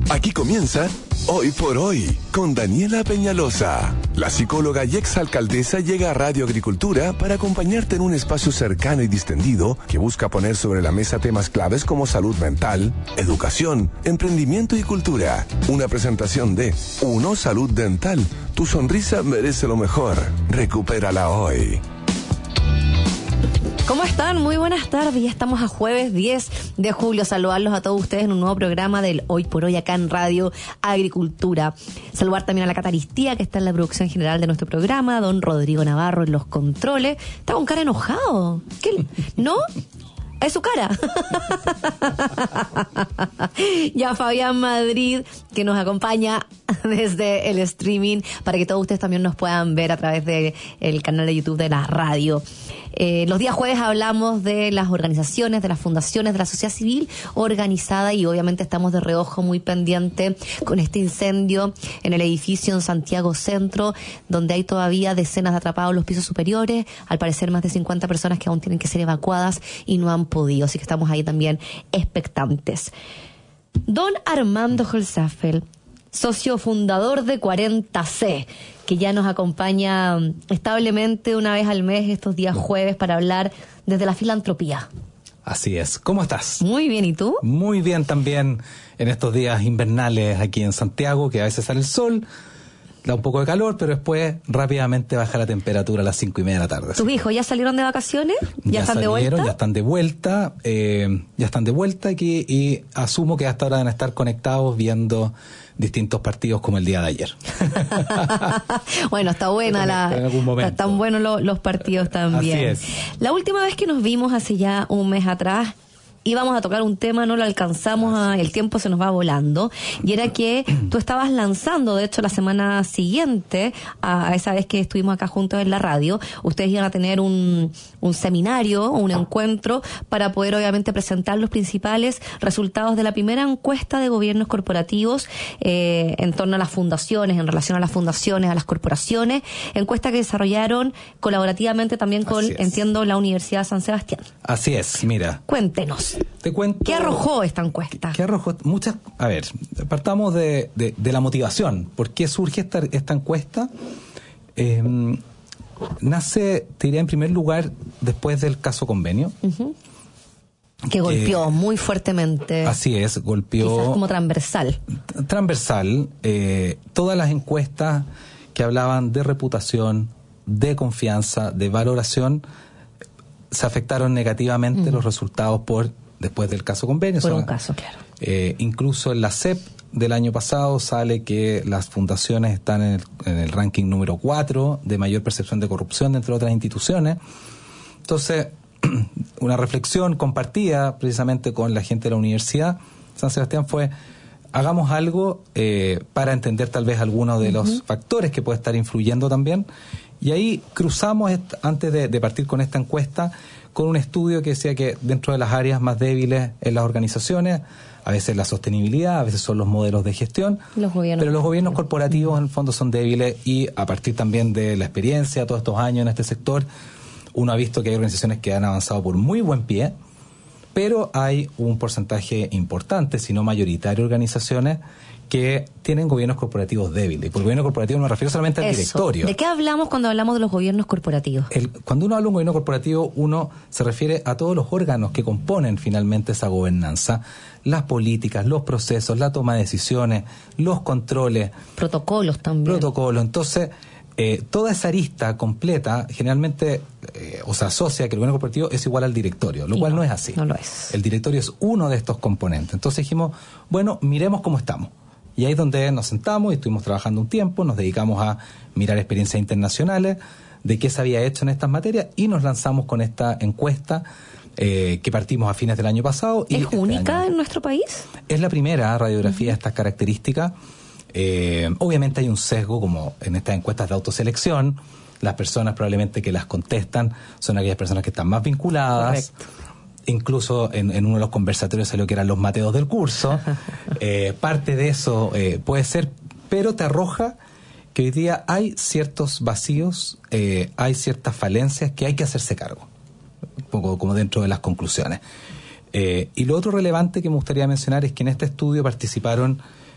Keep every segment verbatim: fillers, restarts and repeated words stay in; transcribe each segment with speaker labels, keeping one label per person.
Speaker 1: Aquí comienza Hoy por Hoy con Daniela Peñalosa. La psicóloga y exalcaldesa llega a Radio Agricultura para acompañarte en un espacio cercano y distendido que busca poner sobre la mesa temas claves como salud mental, educación, emprendimiento y cultura. Una presentación de Uno Salud Dental. Tu sonrisa merece lo mejor. Recupérala hoy.
Speaker 2: ¿Cómo están? Muy buenas tardes. Ya estamos a jueves diez de julio. Saludarlos a todos ustedes en un nuevo programa del Hoy por Hoy acá en Radio Agricultura. Saludar también a la Cataristía, que está en la producción general de nuestro programa, don Rodrigo Navarro en los controles. Está con cara enojado. ¿Qué? ¿No? Es su cara. Ya Fabián Madrid, que nos acompaña desde el streaming para que todos ustedes también nos puedan ver a través del canal de YouTube de la radio. Eh, los días jueves hablamos de las organizaciones, de las fundaciones, de la sociedad civil organizada, y obviamente estamos de reojo muy pendiente con este incendio en el edificio en Santiago Centro, donde hay todavía decenas de atrapados en los pisos superiores, al parecer más de cincuenta personas que aún tienen que ser evacuadas y no han podido, así que estamos ahí también expectantes. Don Armando Holzapfel, socio fundador de cuarenta C, que ya nos acompaña establemente una vez al mes estos días jueves para hablar desde la filantropía.
Speaker 3: Así es. ¿Cómo estás?
Speaker 2: Muy bien, ¿y tú?
Speaker 3: Muy bien también en estos días invernales aquí en Santiago, que a veces sale el sol, da un poco de calor, pero después rápidamente baja la temperatura a las cinco y media de la tarde.
Speaker 2: ¿Tus hijos ya salieron de vacaciones? ¿Ya,
Speaker 3: ya
Speaker 2: están
Speaker 3: salieron,
Speaker 2: de vuelta?
Speaker 3: Ya están de vuelta, eh, ya están de vuelta aquí, y asumo que hasta ahora deben estar conectados viendo distintos partidos como el día de ayer.
Speaker 2: Bueno, está buena la...
Speaker 3: En algún momento.
Speaker 2: Están buenos lo, los partidos también.
Speaker 3: Así es.
Speaker 2: La última vez que nos vimos hace ya un mes atrás, íbamos a tocar un tema, no lo alcanzamos, a, el tiempo se nos va volando, y era que tú estabas lanzando, de hecho la semana siguiente a, a esa vez que estuvimos acá juntos en la radio, ustedes iban a tener un, un seminario, un encuentro para poder obviamente presentar los principales resultados de la primera encuesta de gobiernos corporativos eh, en torno a las fundaciones, en relación a las fundaciones, a las corporaciones, encuesta que desarrollaron colaborativamente también con, entiendo, la Universidad de San Sebastián.
Speaker 3: Así es, mira.
Speaker 2: Cuéntenos.
Speaker 3: Te cuento.
Speaker 2: ¿Qué arrojó esta encuesta?
Speaker 3: ¿Qué arrojó? Muchas. A ver, partamos de, de, de la motivación. ¿Por qué surge esta, esta encuesta? Eh, nace, te diría, en primer lugar, después del caso Convenio.
Speaker 2: Uh-huh. Que golpeó eh, muy fuertemente.
Speaker 3: Así es, golpeó.
Speaker 2: Quizás como transversal.
Speaker 3: Transversal. Eh, todas las encuestas que hablaban de reputación, de confianza, de valoración, se afectaron negativamente uh-huh. los resultados por después del caso Convenio.
Speaker 2: Por
Speaker 3: o sea,
Speaker 2: un caso, claro.
Speaker 3: Eh, incluso en la C E P del año pasado sale que las fundaciones están en el, en el ranking número cuatro de mayor percepción de corrupción entre otras instituciones. Entonces, una reflexión compartida precisamente con la gente de la Universidad San Sebastián fue: hagamos algo eh, para entender tal vez algunos de uh-huh. los factores que puede estar influyendo también. Y ahí cruzamos, antes de, de partir con esta encuesta, con un estudio que decía que dentro de las áreas más débiles en las organizaciones, a veces la sostenibilidad, a veces son los modelos de gestión,
Speaker 2: los
Speaker 3: pero los gobiernos corporativos en el fondo son débiles, y a partir también de la experiencia, todos estos años en este sector, uno ha visto que hay organizaciones que han avanzado por muy buen pie, pero hay un porcentaje importante, si no mayoritario, de organizaciones que tienen gobiernos corporativos débiles. Y por gobierno corporativo no me refiero solamente al
Speaker 2: Eso.
Speaker 3: directorio.
Speaker 2: ¿De qué hablamos cuando hablamos de los gobiernos corporativos?
Speaker 3: El, cuando uno habla de un gobierno corporativo, uno se refiere a todos los órganos que componen finalmente esa gobernanza, las políticas, los procesos, la toma de decisiones, los controles.
Speaker 2: Protocolos también.
Speaker 3: Protocolos. Entonces, eh, toda esa arista completa generalmente eh, o se asocia que el gobierno corporativo es igual al directorio, lo y cual no, no es así.
Speaker 2: No lo es.
Speaker 3: El directorio es uno de estos componentes. Entonces dijimos, bueno, miremos cómo estamos. Y ahí es donde nos sentamos y estuvimos trabajando un tiempo, nos dedicamos a mirar experiencias internacionales de qué se había hecho en estas materias, y nos lanzamos con esta encuesta eh, que partimos a fines del año pasado.
Speaker 2: ¿Es
Speaker 3: y este
Speaker 2: única
Speaker 3: año,
Speaker 2: en nuestro país?
Speaker 3: Es la primera radiografía uh-huh. de estas características. Eh, obviamente hay un sesgo, como en estas encuestas de autoselección. Las personas probablemente que las contestan son aquellas personas que están más vinculadas. Correcto. Incluso en, en uno de los conversatorios salió que eran los Mateos del curso. Eh, parte de eso eh, puede ser, pero te arroja que hoy día hay ciertos vacíos, eh, hay ciertas falencias que hay que hacerse cargo, un poco como dentro de las conclusiones. Eh, y lo otro relevante que me gustaría mencionar es que en este estudio participaron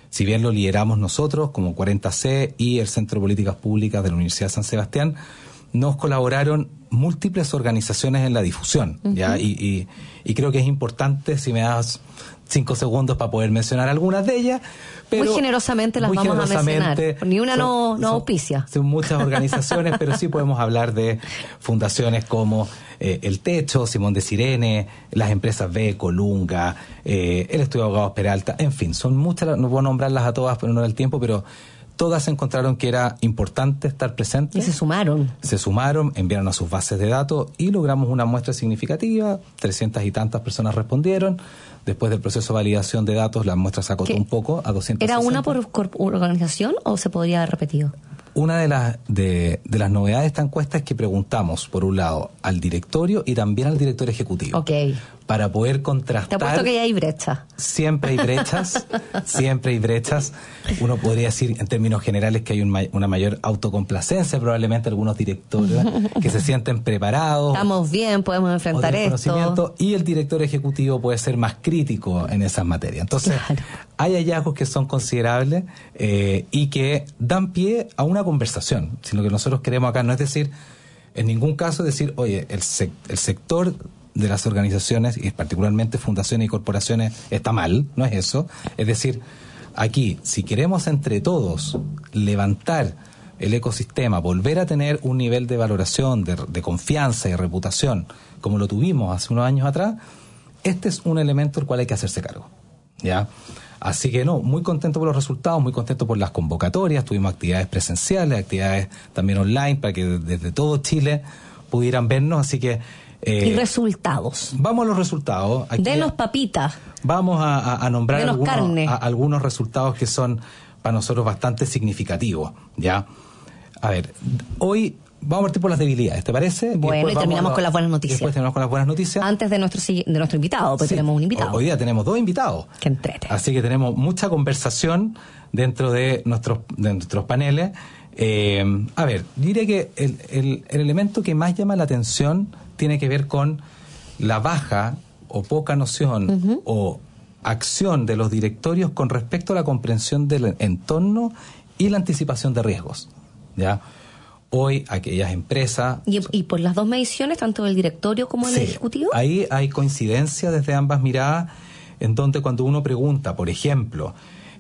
Speaker 3: si bien lo lideramos nosotros como cuarenta C y el Centro de Políticas Públicas de la Universidad de San Sebastián, nos colaboraron múltiples organizaciones en la difusión. Uh-huh. ¿Ya? Y, y, y creo que es importante, si me das cinco segundos para poder mencionar algunas de ellas. Pero
Speaker 2: muy generosamente las
Speaker 3: muy
Speaker 2: vamos
Speaker 3: generosamente,
Speaker 2: a mencionar. Ni una son, no, no auspicia.
Speaker 3: Son, son muchas organizaciones, pero sí podemos hablar de fundaciones como eh, El Techo, Simón de Sirene, las empresas B, Colunga, eh, el Estudio de Abogados Peralta, en fin, son muchas, no puedo nombrarlas a todas, pero no da el tiempo, pero todas encontraron que era importante estar presentes.
Speaker 2: Y se sumaron.
Speaker 3: Se sumaron, enviaron a sus bases de datos y logramos una muestra significativa. trescientas y tantas personas respondieron. Después del proceso de validación de datos, la muestra se acotó un poco a doscientas sesenta.
Speaker 2: ¿Era una por organización o se podría haber repetido?
Speaker 3: Una de las de, de las novedades de esta encuesta es que preguntamos, por un lado, al directorio y también al director ejecutivo.
Speaker 2: Ok.
Speaker 3: Para poder contrastar.
Speaker 2: Te apuesto que ya hay brecha.
Speaker 3: Siempre hay brechas, siempre hay brechas. Uno podría decir, en términos generales, que hay un, una mayor autocomplacencia, probablemente algunos directores que se sienten preparados.
Speaker 2: Estamos bien, podemos enfrentar esto.
Speaker 3: Y el director ejecutivo puede ser más crítico en esas materias. Entonces, claro, hay hallazgos que son considerables eh, y que dan pie a una conversación. Si lo que nosotros queremos acá no es decir, en ningún caso decir, oye, el, sec, el sector de las organizaciones, y particularmente fundaciones y corporaciones, está mal, no es eso. Es decir, aquí, si queremos entre todos levantar el ecosistema, volver a tener un nivel de valoración, de, de confianza y reputación, como lo tuvimos hace unos años atrás, este es un elemento del cual hay que hacerse cargo, ¿ya? Así que no, muy contento por los resultados, muy contento por las convocatorias, tuvimos actividades presenciales, actividades también online, para que desde todo Chile pudieran vernos, así que
Speaker 2: Eh, y resultados.
Speaker 3: Vamos a los resultados. Aquí
Speaker 2: Denos papitas.
Speaker 3: Vamos a, a, a nombrar algunos, a, algunos resultados que son para nosotros bastante significativos. ¿Ya? A ver, hoy vamos a partir por las debilidades, ¿te parece?
Speaker 2: Bueno, y, y terminamos a, con las buenas noticias.
Speaker 3: Después terminamos con las buenas noticias.
Speaker 2: Antes de nuestro, de nuestro invitado, pues sí, tenemos un invitado.
Speaker 3: Hoy día tenemos dos invitados.
Speaker 2: Que entrete.
Speaker 3: Así que tenemos mucha conversación dentro de nuestros, de nuestros paneles. Eh, a ver, diré que el, el, el elemento que más llama la atención tiene que ver con la baja o poca noción uh-huh. o acción de los directorios con respecto a la comprensión del entorno y la anticipación de riesgos. ¿Ya? Hoy aquellas empresas...
Speaker 2: ¿Y, y por las dos mediciones, tanto del directorio como del
Speaker 3: sí,
Speaker 2: ejecutivo?
Speaker 3: Ahí hay coincidencia desde ambas miradas, en donde cuando uno pregunta, por ejemplo,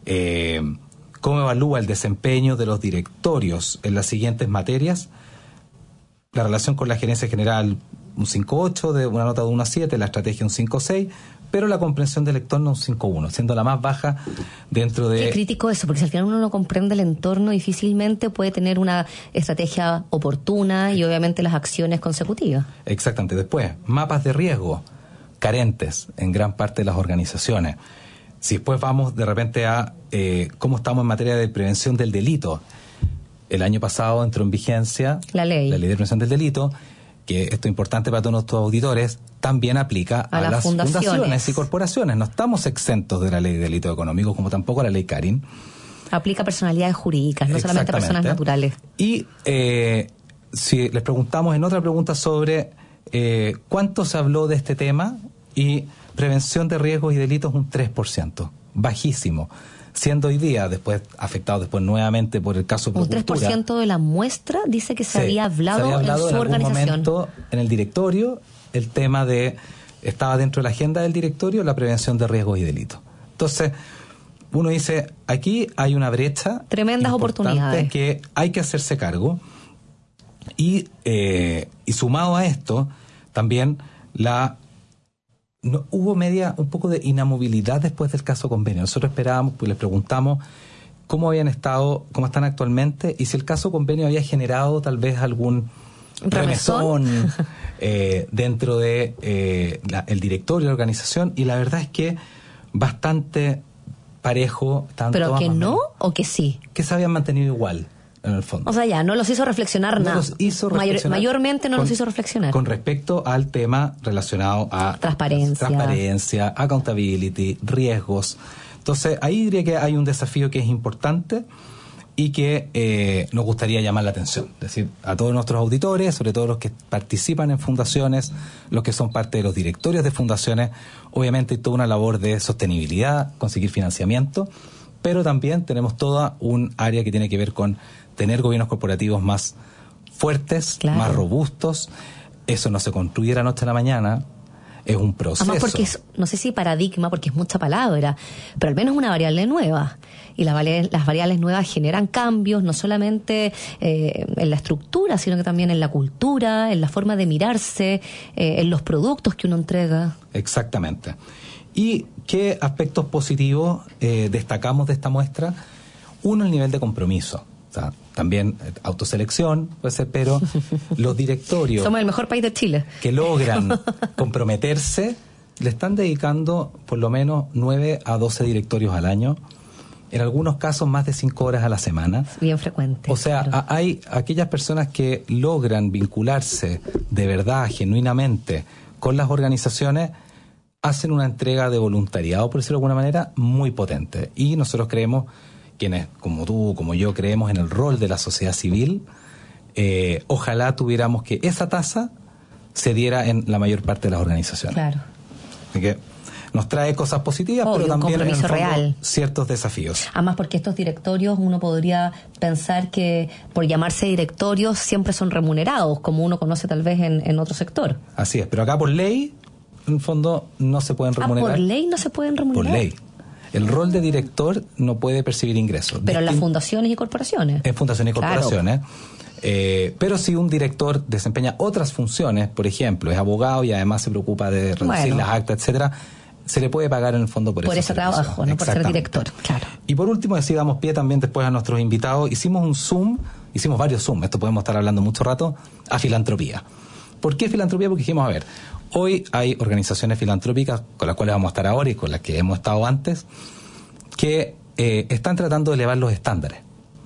Speaker 3: eh, cómo evalúa el desempeño de los directorios en las siguientes materias, la relación con la gerencia general un cinco ocho, de una nota de uno a siete, la estrategia un cinco seis, pero la comprensión del entorno un cinco uno, siendo la más baja dentro de...
Speaker 2: Qué crítico eso, porque si al final uno no comprende el entorno, difícilmente puede tener una estrategia oportuna y obviamente las acciones consecutivas.
Speaker 3: Exactamente. Después, mapas de riesgo carentes en gran parte de las organizaciones. Si después vamos de repente a eh, cómo estamos en materia de prevención del delito. El año pasado entró en vigencia
Speaker 2: la ley,
Speaker 3: la ley de prevención del delito, que esto es importante para todos nuestros auditores, también aplica a, a las, las fundaciones. fundaciones y corporaciones. No estamos exentos de la ley de delito económico, como tampoco la ley Carin.
Speaker 2: Aplica a personalidades jurídicas, no solamente a personas naturales.
Speaker 3: Y eh, si les preguntamos en otra pregunta sobre eh, cuánto se habló de este tema, y prevención de riesgos y delitos un tres por ciento, bajísimo. Siendo hoy día, después afectado después nuevamente por el caso Procultura.
Speaker 2: Un tres por ciento de la muestra dice que se,
Speaker 3: sí,
Speaker 2: había, hablado
Speaker 3: se había hablado
Speaker 2: en su
Speaker 3: en
Speaker 2: organización.
Speaker 3: Algún momento en el directorio, el tema de, estaba dentro de la agenda del directorio, la prevención de riesgos y delitos. Entonces, uno dice, aquí hay una brecha.
Speaker 2: Tremendas oportunidades.
Speaker 3: Que hay que hacerse cargo. Y, eh, y sumado a esto, también la... No, hubo media un poco de inamovilidad después del caso convenio. Nosotros esperábamos, pues les preguntamos cómo habían estado, cómo están actualmente, y si el caso convenio había generado tal vez algún remesón eh, dentro de eh, la, el directorio de la organización, y la verdad es que bastante parejo. Tanto
Speaker 2: ¿pero que no o que sí?
Speaker 3: Que se habían mantenido igual. En el fondo.
Speaker 2: O sea, ya, no los hizo reflexionar
Speaker 3: no
Speaker 2: nada.
Speaker 3: Los hizo reflexionar
Speaker 2: Mayor, mayormente no
Speaker 3: con,
Speaker 2: los hizo reflexionar.
Speaker 3: Con respecto al tema relacionado a
Speaker 2: transparencia,
Speaker 3: transparencia, accountability, riesgos. Entonces, ahí diría que hay un desafío que es importante y que eh, nos gustaría llamar la atención. Es decir, a todos nuestros auditores, sobre todo los que participan en fundaciones, los que son parte de los directorios de fundaciones, obviamente hay toda una labor de sostenibilidad, conseguir financiamiento, pero también tenemos toda un área que tiene que ver con tener gobiernos corporativos más fuertes, claro, más robustos. Eso no se construye de la noche a la mañana, es un proceso.
Speaker 2: Además porque es, no sé si paradigma, porque es mucha palabra, pero al menos una variable nueva. Y las variables, las variables nuevas generan cambios, no solamente eh, en la estructura, sino que también en la cultura, en la forma de mirarse, eh, en los productos que uno entrega.
Speaker 3: Exactamente. ¿Y qué aspectos positivos eh, destacamos de esta muestra? Uno, el nivel de compromiso. O sea, también autoselección, puede ser, pero los directorios...
Speaker 2: Somos el mejor país de Chile.
Speaker 3: ...que logran comprometerse, le están dedicando por lo menos nueve a doce directorios al año, en algunos casos más de cinco horas a la semana.
Speaker 2: Bien frecuente.
Speaker 3: O sea,
Speaker 2: claro,
Speaker 3: hay aquellas personas que logran vincularse de verdad, genuinamente, con las organizaciones, hacen una entrega de voluntariado, por decirlo de alguna manera, muy potente. Y nosotros creemos, quienes como tú, como yo, creemos en el rol de la sociedad civil, eh, ojalá tuviéramos que esa tasa se diera en la mayor parte de las organizaciones.
Speaker 2: Claro.
Speaker 3: Así que nos trae cosas positivas,
Speaker 2: obvio,
Speaker 3: pero también en el fondo,
Speaker 2: real,
Speaker 3: ciertos desafíos.
Speaker 2: Además, porque estos directorios, uno podría pensar que por llamarse directorios siempre son remunerados, como uno conoce tal vez en, en otro sector.
Speaker 3: Así es, pero acá por ley, en el fondo, no se pueden remunerar.
Speaker 2: Ah, por ley no se pueden remunerar.
Speaker 3: Por ley. El rol de director no puede percibir ingresos.
Speaker 2: Pero en las
Speaker 3: Distin-
Speaker 2: fundaciones y corporaciones.
Speaker 3: En fundaciones y
Speaker 2: claro,
Speaker 3: corporaciones. Eh, pero si un director desempeña otras funciones, por ejemplo, es abogado y además se preocupa de reducir bueno, las actas, etcétera, se le puede pagar en el fondo por,
Speaker 2: por
Speaker 3: ese
Speaker 2: trabajo, no por ser director. Claro.
Speaker 3: Y por último, así damos pie también después a nuestros invitados. Hicimos un Zoom, hicimos varios Zoom, esto podemos estar hablando mucho rato, a filantropía. ¿Por qué filantropía? Porque dijimos, a ver, hoy hay organizaciones filantrópicas con las cuales vamos a estar ahora y con las que hemos estado antes, que eh, están tratando de elevar los estándares.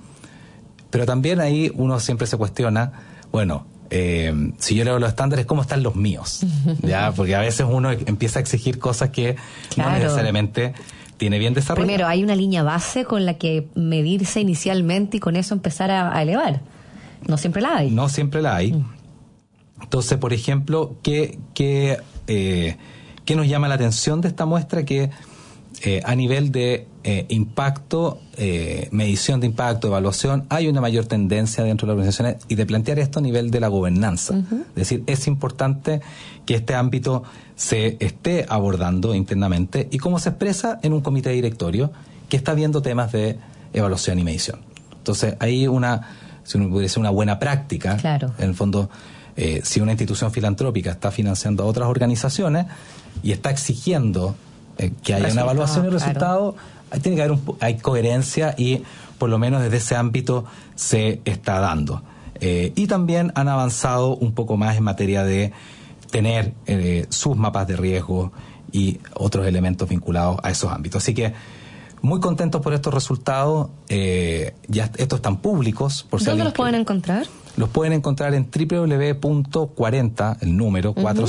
Speaker 3: Pero también ahí uno siempre se cuestiona, bueno, eh, si yo elevo los estándares, ¿cómo están los míos? ¿Ya? Porque a veces uno empieza a exigir cosas que claro, no necesariamente tiene bien desarrollado.
Speaker 2: Primero, hay una línea base con la que medirse inicialmente y con eso empezar a, a elevar. No siempre la hay.
Speaker 3: No siempre la hay. Mm. Entonces, por ejemplo, ¿qué, qué, eh, ¿qué nos llama la atención de esta muestra? Que eh, a nivel de eh, impacto, eh, medición de impacto, evaluación, hay una mayor tendencia dentro de las organizaciones y de plantear esto a nivel de la gobernanza. Uh-huh. Es decir, es importante que este ámbito se esté abordando internamente y cómo se expresa en un comité directorio que está viendo temas de evaluación y medición. Entonces, hay una, si uno pudiera decir, una buena práctica, claro, en el fondo. Eh, si una institución filantrópica está financiando a otras organizaciones y está exigiendo eh, que haya resultado, una evaluación y resultado, claro, tiene que haber un, hay coherencia y por lo menos desde ese ámbito se está dando. Eh, y también han avanzado un poco más en materia de tener eh, sus mapas de riesgo y otros elementos vinculados a esos ámbitos. Así que muy contentos por estos resultados. Eh, ya estos están públicos. Por si
Speaker 2: ¿Dónde los
Speaker 3: que,
Speaker 2: pueden encontrar?
Speaker 3: Los pueden encontrar en doble u doble u doble u punto cuarenta, el número, cuarenta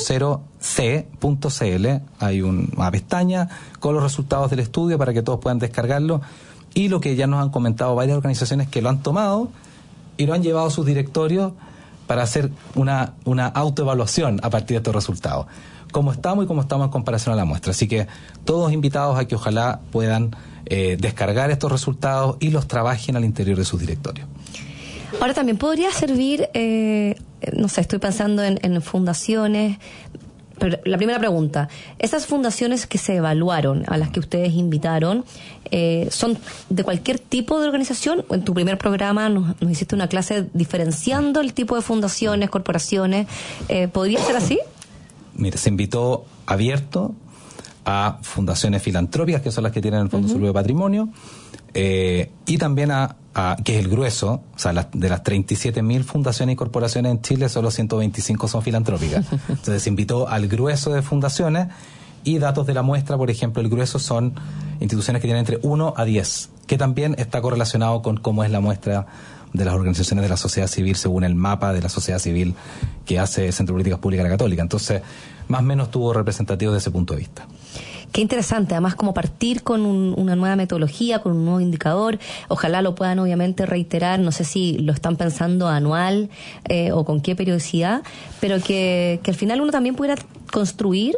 Speaker 3: c punto c l. Hay un, una pestaña con los resultados del estudio para que todos puedan descargarlo. Y lo que ya nos han comentado varias organizaciones que lo han tomado y lo han llevado a sus directorios para hacer una, una autoevaluación a partir de estos resultados. Cómo estamos y cómo estamos en comparación a la muestra. Así que todos invitados a que ojalá puedan eh, descargar estos resultados y los trabajen al interior de sus directorios.
Speaker 2: Ahora también podría servir, eh, no sé, estoy pensando en, en fundaciones, pero la primera pregunta, ¿esas fundaciones que se evaluaron, a las que ustedes invitaron, eh, son de cualquier tipo de organización? En tu primer programa nos, nos hiciste una clase diferenciando el tipo de fundaciones, corporaciones, eh, ¿podría ser así?
Speaker 3: Mire, se invitó abierto a fundaciones filantrópicas, que son las que tienen el Fondo uh-huh. Sur de Patrimonio, eh, y también a, a, que es el grueso, o sea, las, de las treinta y siete mil fundaciones y corporaciones en Chile, solo ciento veinticinco son filantrópicas. Entonces se invitó al grueso de fundaciones y datos de la muestra, por ejemplo, el grueso son instituciones que tienen entre uno a diez, que también está correlacionado con cómo es la muestra de las organizaciones de la sociedad civil según el mapa de la sociedad civil que hace el Centro de Políticas Públicas de la Católica. Entonces, más o menos tuvo representativo desde ese punto de vista.
Speaker 2: Qué interesante, además como partir con un, una nueva metodología, con un nuevo indicador, ojalá lo puedan obviamente reiterar, no sé si lo están pensando anual eh, o con qué periodicidad, pero que, que al final uno también pudiera construir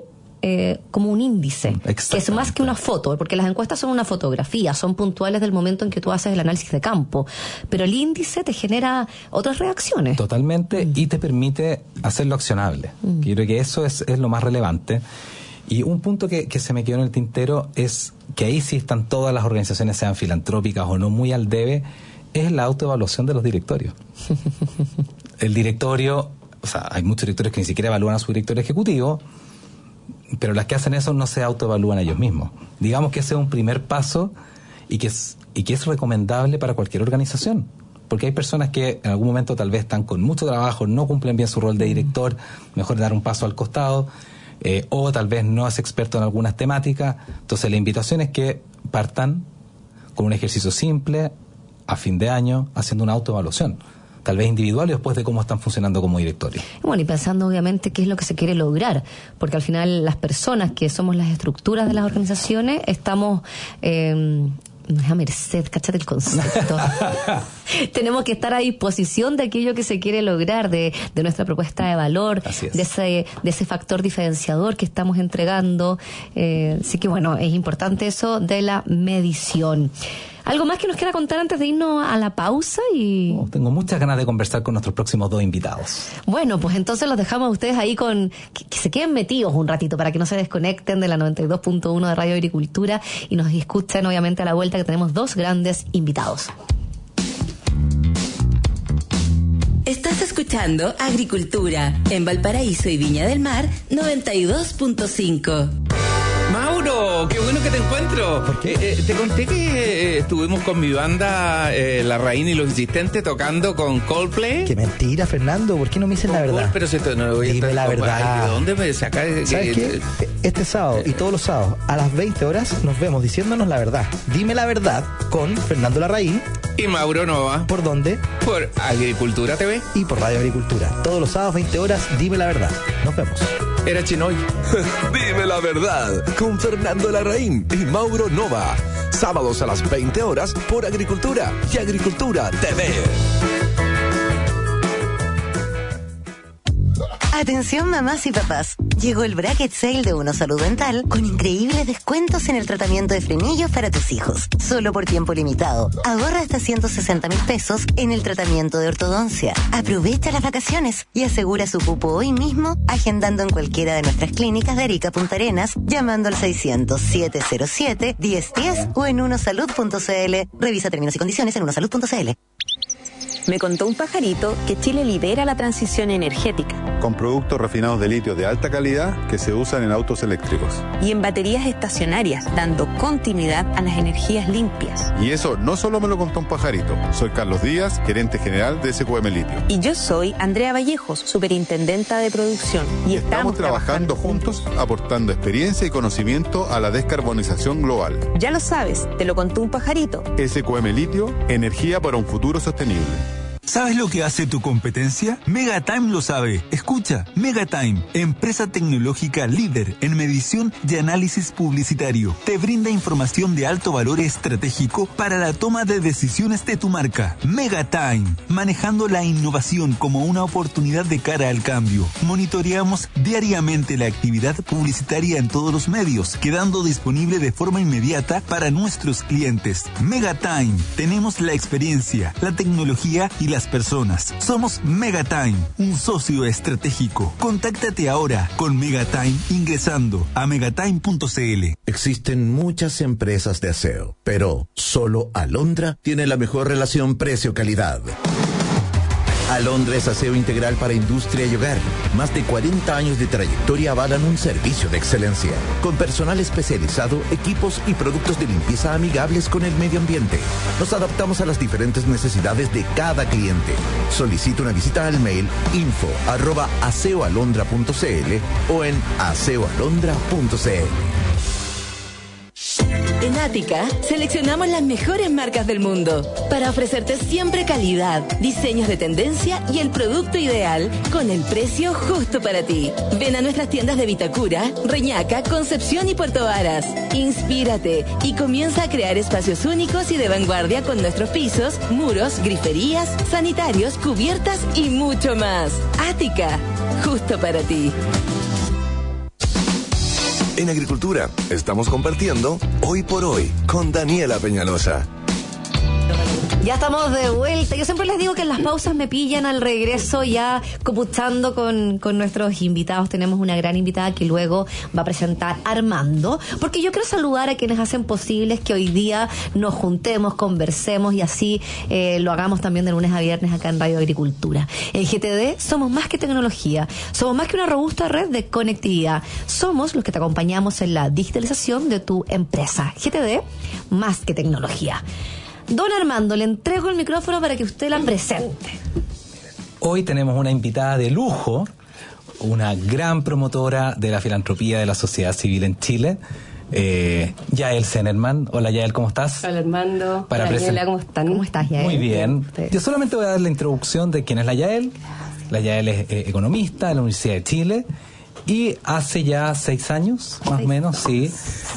Speaker 2: eh, como un índice, que es más que una foto, porque las encuestas son una fotografía, son puntuales del momento en que tú haces el análisis de campo, pero el índice te genera otras reacciones.
Speaker 3: Totalmente, mm. y te permite hacerlo accionable. Mm. Yo creo que eso es, es lo más relevante. Y un punto que, que se me quedó en el tintero es que ahí sí están todas las organizaciones, sean filantrópicas o no, muy al debe, es la autoevaluación de los directorios. El directorio, o sea, hay muchos directores que ni siquiera evalúan a su directorio ejecutivo, pero las que hacen eso no se autoevalúan a ellos mismos. Digamos que ese es un primer paso y que es, y que es recomendable para cualquier organización. Porque hay personas que en algún momento tal vez están con mucho trabajo, no cumplen bien su rol de director, mejor dar un paso al costado, eh, o tal vez no es experto en algunas temáticas. Entonces la invitación es que partan con un ejercicio simple, a fin de año, haciendo una autoevaluación, tal vez individual y después de cómo están funcionando como directorio. Bueno,
Speaker 2: y pensando obviamente qué es lo que se quiere lograr, porque al final las personas que somos las estructuras de las organizaciones estamos... Eh, no es a merced, cáchate el concepto. Tenemos que estar a disposición de aquello que se quiere lograr, de, de nuestra propuesta de valor, de ese, de ese factor diferenciador que estamos entregando. Eh, así que bueno, es importante eso de la medición. ¿Algo más que nos quiera contar antes de irnos a la pausa? Y
Speaker 3: oh, tengo muchas ganas de conversar con nuestros próximos dos invitados.
Speaker 2: Bueno, pues entonces los dejamos a ustedes ahí con... Que, que se queden metidos un ratito para que no se desconecten de la noventa y dos punto uno de Radio Agricultura y nos escuchen obviamente a la vuelta, que tenemos dos grandes invitados.
Speaker 4: Estás escuchando Agricultura en Valparaíso y Viña del Mar noventa y dos punto cinco.
Speaker 5: Mauro, qué bueno que te encuentro.
Speaker 6: ¿Por qué?
Speaker 5: Eh, te conté que eh, estuvimos con mi banda eh, La Raíz y los Insistentes tocando con Coldplay.
Speaker 6: Qué mentira, Fernando, ¿por qué no me dices la verdad?
Speaker 5: Cold, pero si esto no lo voy a
Speaker 6: Dime
Speaker 5: estar,
Speaker 6: la verdad.
Speaker 5: Ay, ¿de dónde me sacas?
Speaker 6: ¿Sabes qué? Este sábado y todos los sábados a las veinte horas nos vemos diciéndonos la verdad. Dime la verdad con Fernando Larraín
Speaker 5: y Mauro Nova.
Speaker 6: ¿Por dónde?
Speaker 5: Por Agricultura T V
Speaker 6: y por Radio Agricultura. Todos los sábados veinte horas, dime la verdad. Nos vemos.
Speaker 5: Era Chinoy.
Speaker 1: Dime la verdad con Fernando Larraín y Mauro Nova. Sábados a las veinte horas por Agricultura y Agricultura T V.
Speaker 7: Atención mamás y papás, llegó el Bracket Sale de Uno Salud Dental con increíbles descuentos en el tratamiento de frenillos para tus hijos. Solo por tiempo limitado. Ahorra hasta ciento sesenta mil pesos en el tratamiento de ortodoncia. Aprovecha las vacaciones y asegura su cupo hoy mismo agendando en cualquiera de nuestras clínicas de Arica Punta Arenas, llamando al seiscientos, siete cero siete, diez diez o en unosalud punto cl. Revisa términos y condiciones en unosalud punto cl.
Speaker 8: Me contó un pajarito que Chile lidera la transición energética.
Speaker 9: Con productos refinados de litio de alta calidad que se usan en autos eléctricos.
Speaker 8: Y en baterías estacionarias, dando continuidad a las energías limpias.
Speaker 9: Y eso no solo me lo contó un pajarito. Soy Carlos Díaz, gerente general de S Q M Litio.
Speaker 8: Y yo soy Andrea Vallejos, superintendenta de producción. Y,
Speaker 9: y estamos, estamos trabajando, trabajando juntos, juntos, aportando experiencia y conocimiento a la descarbonización global.
Speaker 8: Ya lo sabes, te lo contó un pajarito.
Speaker 9: S Q M Litio, energía para un futuro sostenible.
Speaker 10: ¿Sabes lo que hace tu competencia? Megatime lo sabe. Escucha, Megatime, empresa tecnológica líder en medición y análisis publicitario. Te brinda información de alto valor estratégico para la toma de decisiones de tu marca. Megatime, manejando la innovación como una oportunidad de cara al cambio. Monitoreamos diariamente la actividad publicitaria en todos los medios, quedando disponible de forma inmediata para nuestros clientes. Megatime, tenemos la experiencia, la tecnología y la las personas. Somos Megatime, un socio estratégico. Contáctate ahora con Megatime ingresando a megatime punto cl.
Speaker 11: Existen muchas empresas de aseo, pero solo Alondra tiene la mejor relación precio-calidad. Alondra es aseo integral para industria y hogar. Más de cuarenta años de trayectoria avalan un servicio de excelencia. Con personal especializado, equipos y productos de limpieza amigables con el medio ambiente. Nos adaptamos a las diferentes necesidades de cada cliente. Solicita una visita al mail info arroba aseoalondra punto cl o en aseoalondra punto cl.
Speaker 4: En Ática, seleccionamos las mejores marcas del mundo para ofrecerte siempre calidad, diseños de tendencia y el producto ideal con el precio justo para ti. Ven a nuestras tiendas de Vitacura, Reñaca, Concepción y Puerto Varas. Inspírate y comienza a crear espacios únicos y de vanguardia con nuestros pisos, muros, griferías, sanitarios, cubiertas y mucho más. Ática, justo para ti.
Speaker 1: En Agricultura estamos compartiendo Hoy por Hoy con Daniela Peñalosa.
Speaker 2: Ya estamos de vuelta. Yo siempre les digo que en las pausas me pillan al regreso ya copuchando con, con nuestros invitados. Tenemos una gran invitada que luego va a presentar Armando, porque yo quiero saludar a quienes hacen posibles que hoy día nos juntemos, conversemos y así eh, lo hagamos también de lunes a viernes acá en Radio Agricultura. En G T D somos más que tecnología, somos más que una robusta red de conectividad. Somos los que te acompañamos en la digitalización de tu empresa. G T D, más que tecnología. Don Armando, le entrego el micrófono para que usted la presente.
Speaker 3: Hoy tenemos una invitada de lujo, una gran promotora de la filantropía de la sociedad civil en Chile, eh, Yael Zenerman. Hola Yael, ¿cómo estás?
Speaker 12: Hola Armando.
Speaker 3: Para
Speaker 12: Hola Daniela,
Speaker 3: present-
Speaker 12: ¿cómo están?
Speaker 2: ¿Cómo estás, Yael?
Speaker 3: Muy bien.
Speaker 12: Sí.
Speaker 3: Yo solamente voy a dar la introducción de quién es la Yael. La Yael es eh, economista de la Universidad de Chile. Y hace ya seis años, más o menos, sí,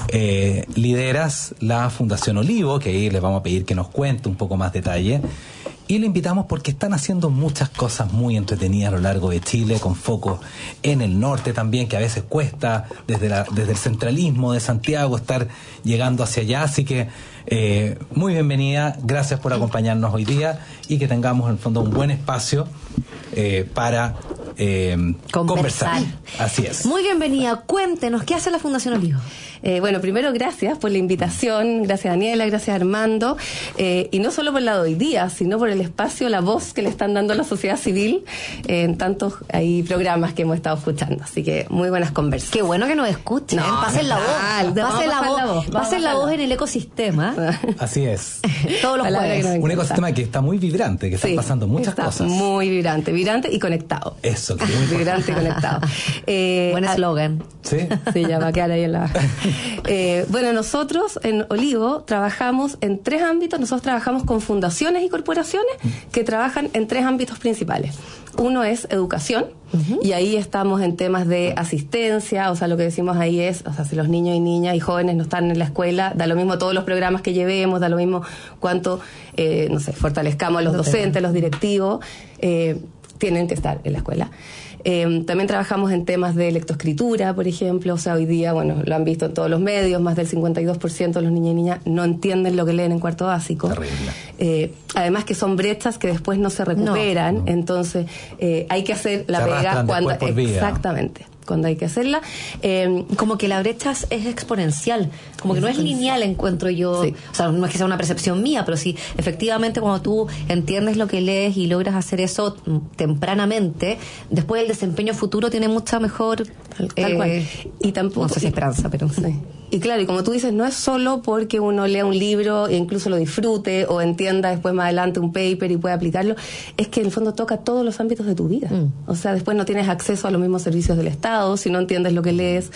Speaker 3: eh, lideras la Fundación Olivo, que ahí les vamos a pedir que nos cuente un poco más detalle. Y le invitamos porque están haciendo muchas cosas muy entretenidas a lo largo de Chile, con foco en el norte también, que a veces cuesta desde, la, desde el centralismo de Santiago estar llegando hacia allá. Así que eh, muy bienvenida, gracias por acompañarnos hoy día y que tengamos en el fondo un buen espacio eh, para eh, conversar.
Speaker 2: Conversar.
Speaker 3: Así es.
Speaker 2: Muy bienvenida. Cuéntenos, ¿qué hace la Fundación Olivo?
Speaker 12: Eh, bueno, primero gracias por la invitación, gracias Daniela, gracias Armando, eh, y no solo por la de hoy día, sino por el espacio, la voz que le están dando a la sociedad civil eh, en tantos ahí programas que hemos estado escuchando. Así que muy buenas conversas.
Speaker 2: Qué bueno que nos escuchen.
Speaker 12: No,
Speaker 2: pasen la voz.
Speaker 12: total, vamos
Speaker 2: Pasen
Speaker 12: a
Speaker 2: la
Speaker 12: pasar
Speaker 2: voz,
Speaker 12: la voz, vamos
Speaker 2: pasen
Speaker 12: a
Speaker 2: la
Speaker 12: pasar
Speaker 2: voz
Speaker 12: la
Speaker 2: en el ecosistema.
Speaker 3: Así es.
Speaker 2: Todos los
Speaker 12: Palabra que
Speaker 2: jueves.
Speaker 12: nos
Speaker 3: Un
Speaker 12: encanta.
Speaker 3: ecosistema que está muy vibrante, que están
Speaker 12: Sí,
Speaker 3: pasando muchas
Speaker 12: está
Speaker 3: cosas.
Speaker 12: muy vibrante, vibrante y conectado.
Speaker 3: Eso, que es muy
Speaker 12: Vibrante y conectado. Eh,
Speaker 2: Buen
Speaker 12: a-
Speaker 2: eslogan.
Speaker 3: Sí.
Speaker 12: Sí, ya va a quedar ahí en la... Eh, bueno, nosotros en Olivo trabajamos en tres ámbitos. Nosotros trabajamos con fundaciones y corporaciones que trabajan en tres ámbitos principales. Uno es educación, uh-huh. y ahí estamos en temas de asistencia, o sea, lo que decimos ahí es, o sea, si los niños y niñas y jóvenes no están en la escuela, da lo mismo todos los programas que llevemos, da lo mismo cuánto, eh, no sé, fortalezcamos a los docentes, los directivos, eh, tienen que estar en la escuela. Eh, también trabajamos en temas de lectoescritura, por ejemplo. O sea, hoy día, bueno, lo han visto en todos los medios, más del cincuenta y dos por ciento de los niños y niñas no entienden lo que leen en cuarto básico.
Speaker 3: Terrible.
Speaker 12: Eh, además que son brechas que después no se recuperan,
Speaker 3: No, no.
Speaker 12: entonces eh, hay que hacer la
Speaker 3: Se
Speaker 12: pega
Speaker 3: arrastran
Speaker 12: cuando...
Speaker 3: después por vida.
Speaker 12: Exactamente. Cuando hay que hacerla. Eh,
Speaker 2: Como que la brecha es es exponencial, como que no es lineal, encuentro yo.
Speaker 12: Sí.
Speaker 2: O sea, no es que sea una percepción mía, pero sí, efectivamente, cuando tú entiendes lo que lees y logras hacer eso tempranamente, después el desempeño futuro tiene mucha mejor.
Speaker 12: Tal, tal
Speaker 2: eh,
Speaker 12: cual. Y tampoco,
Speaker 2: no sé si esperanza, pero.
Speaker 12: Sí. Y claro, y como tú dices, no es solo porque uno lea un libro e incluso lo disfrute o entienda después más adelante un paper y pueda aplicarlo, es que en el fondo toca todos los ámbitos de tu vida.
Speaker 2: Mm.
Speaker 12: O sea, después no tienes acceso a los mismos servicios del Estado si no entiendes lo que lees.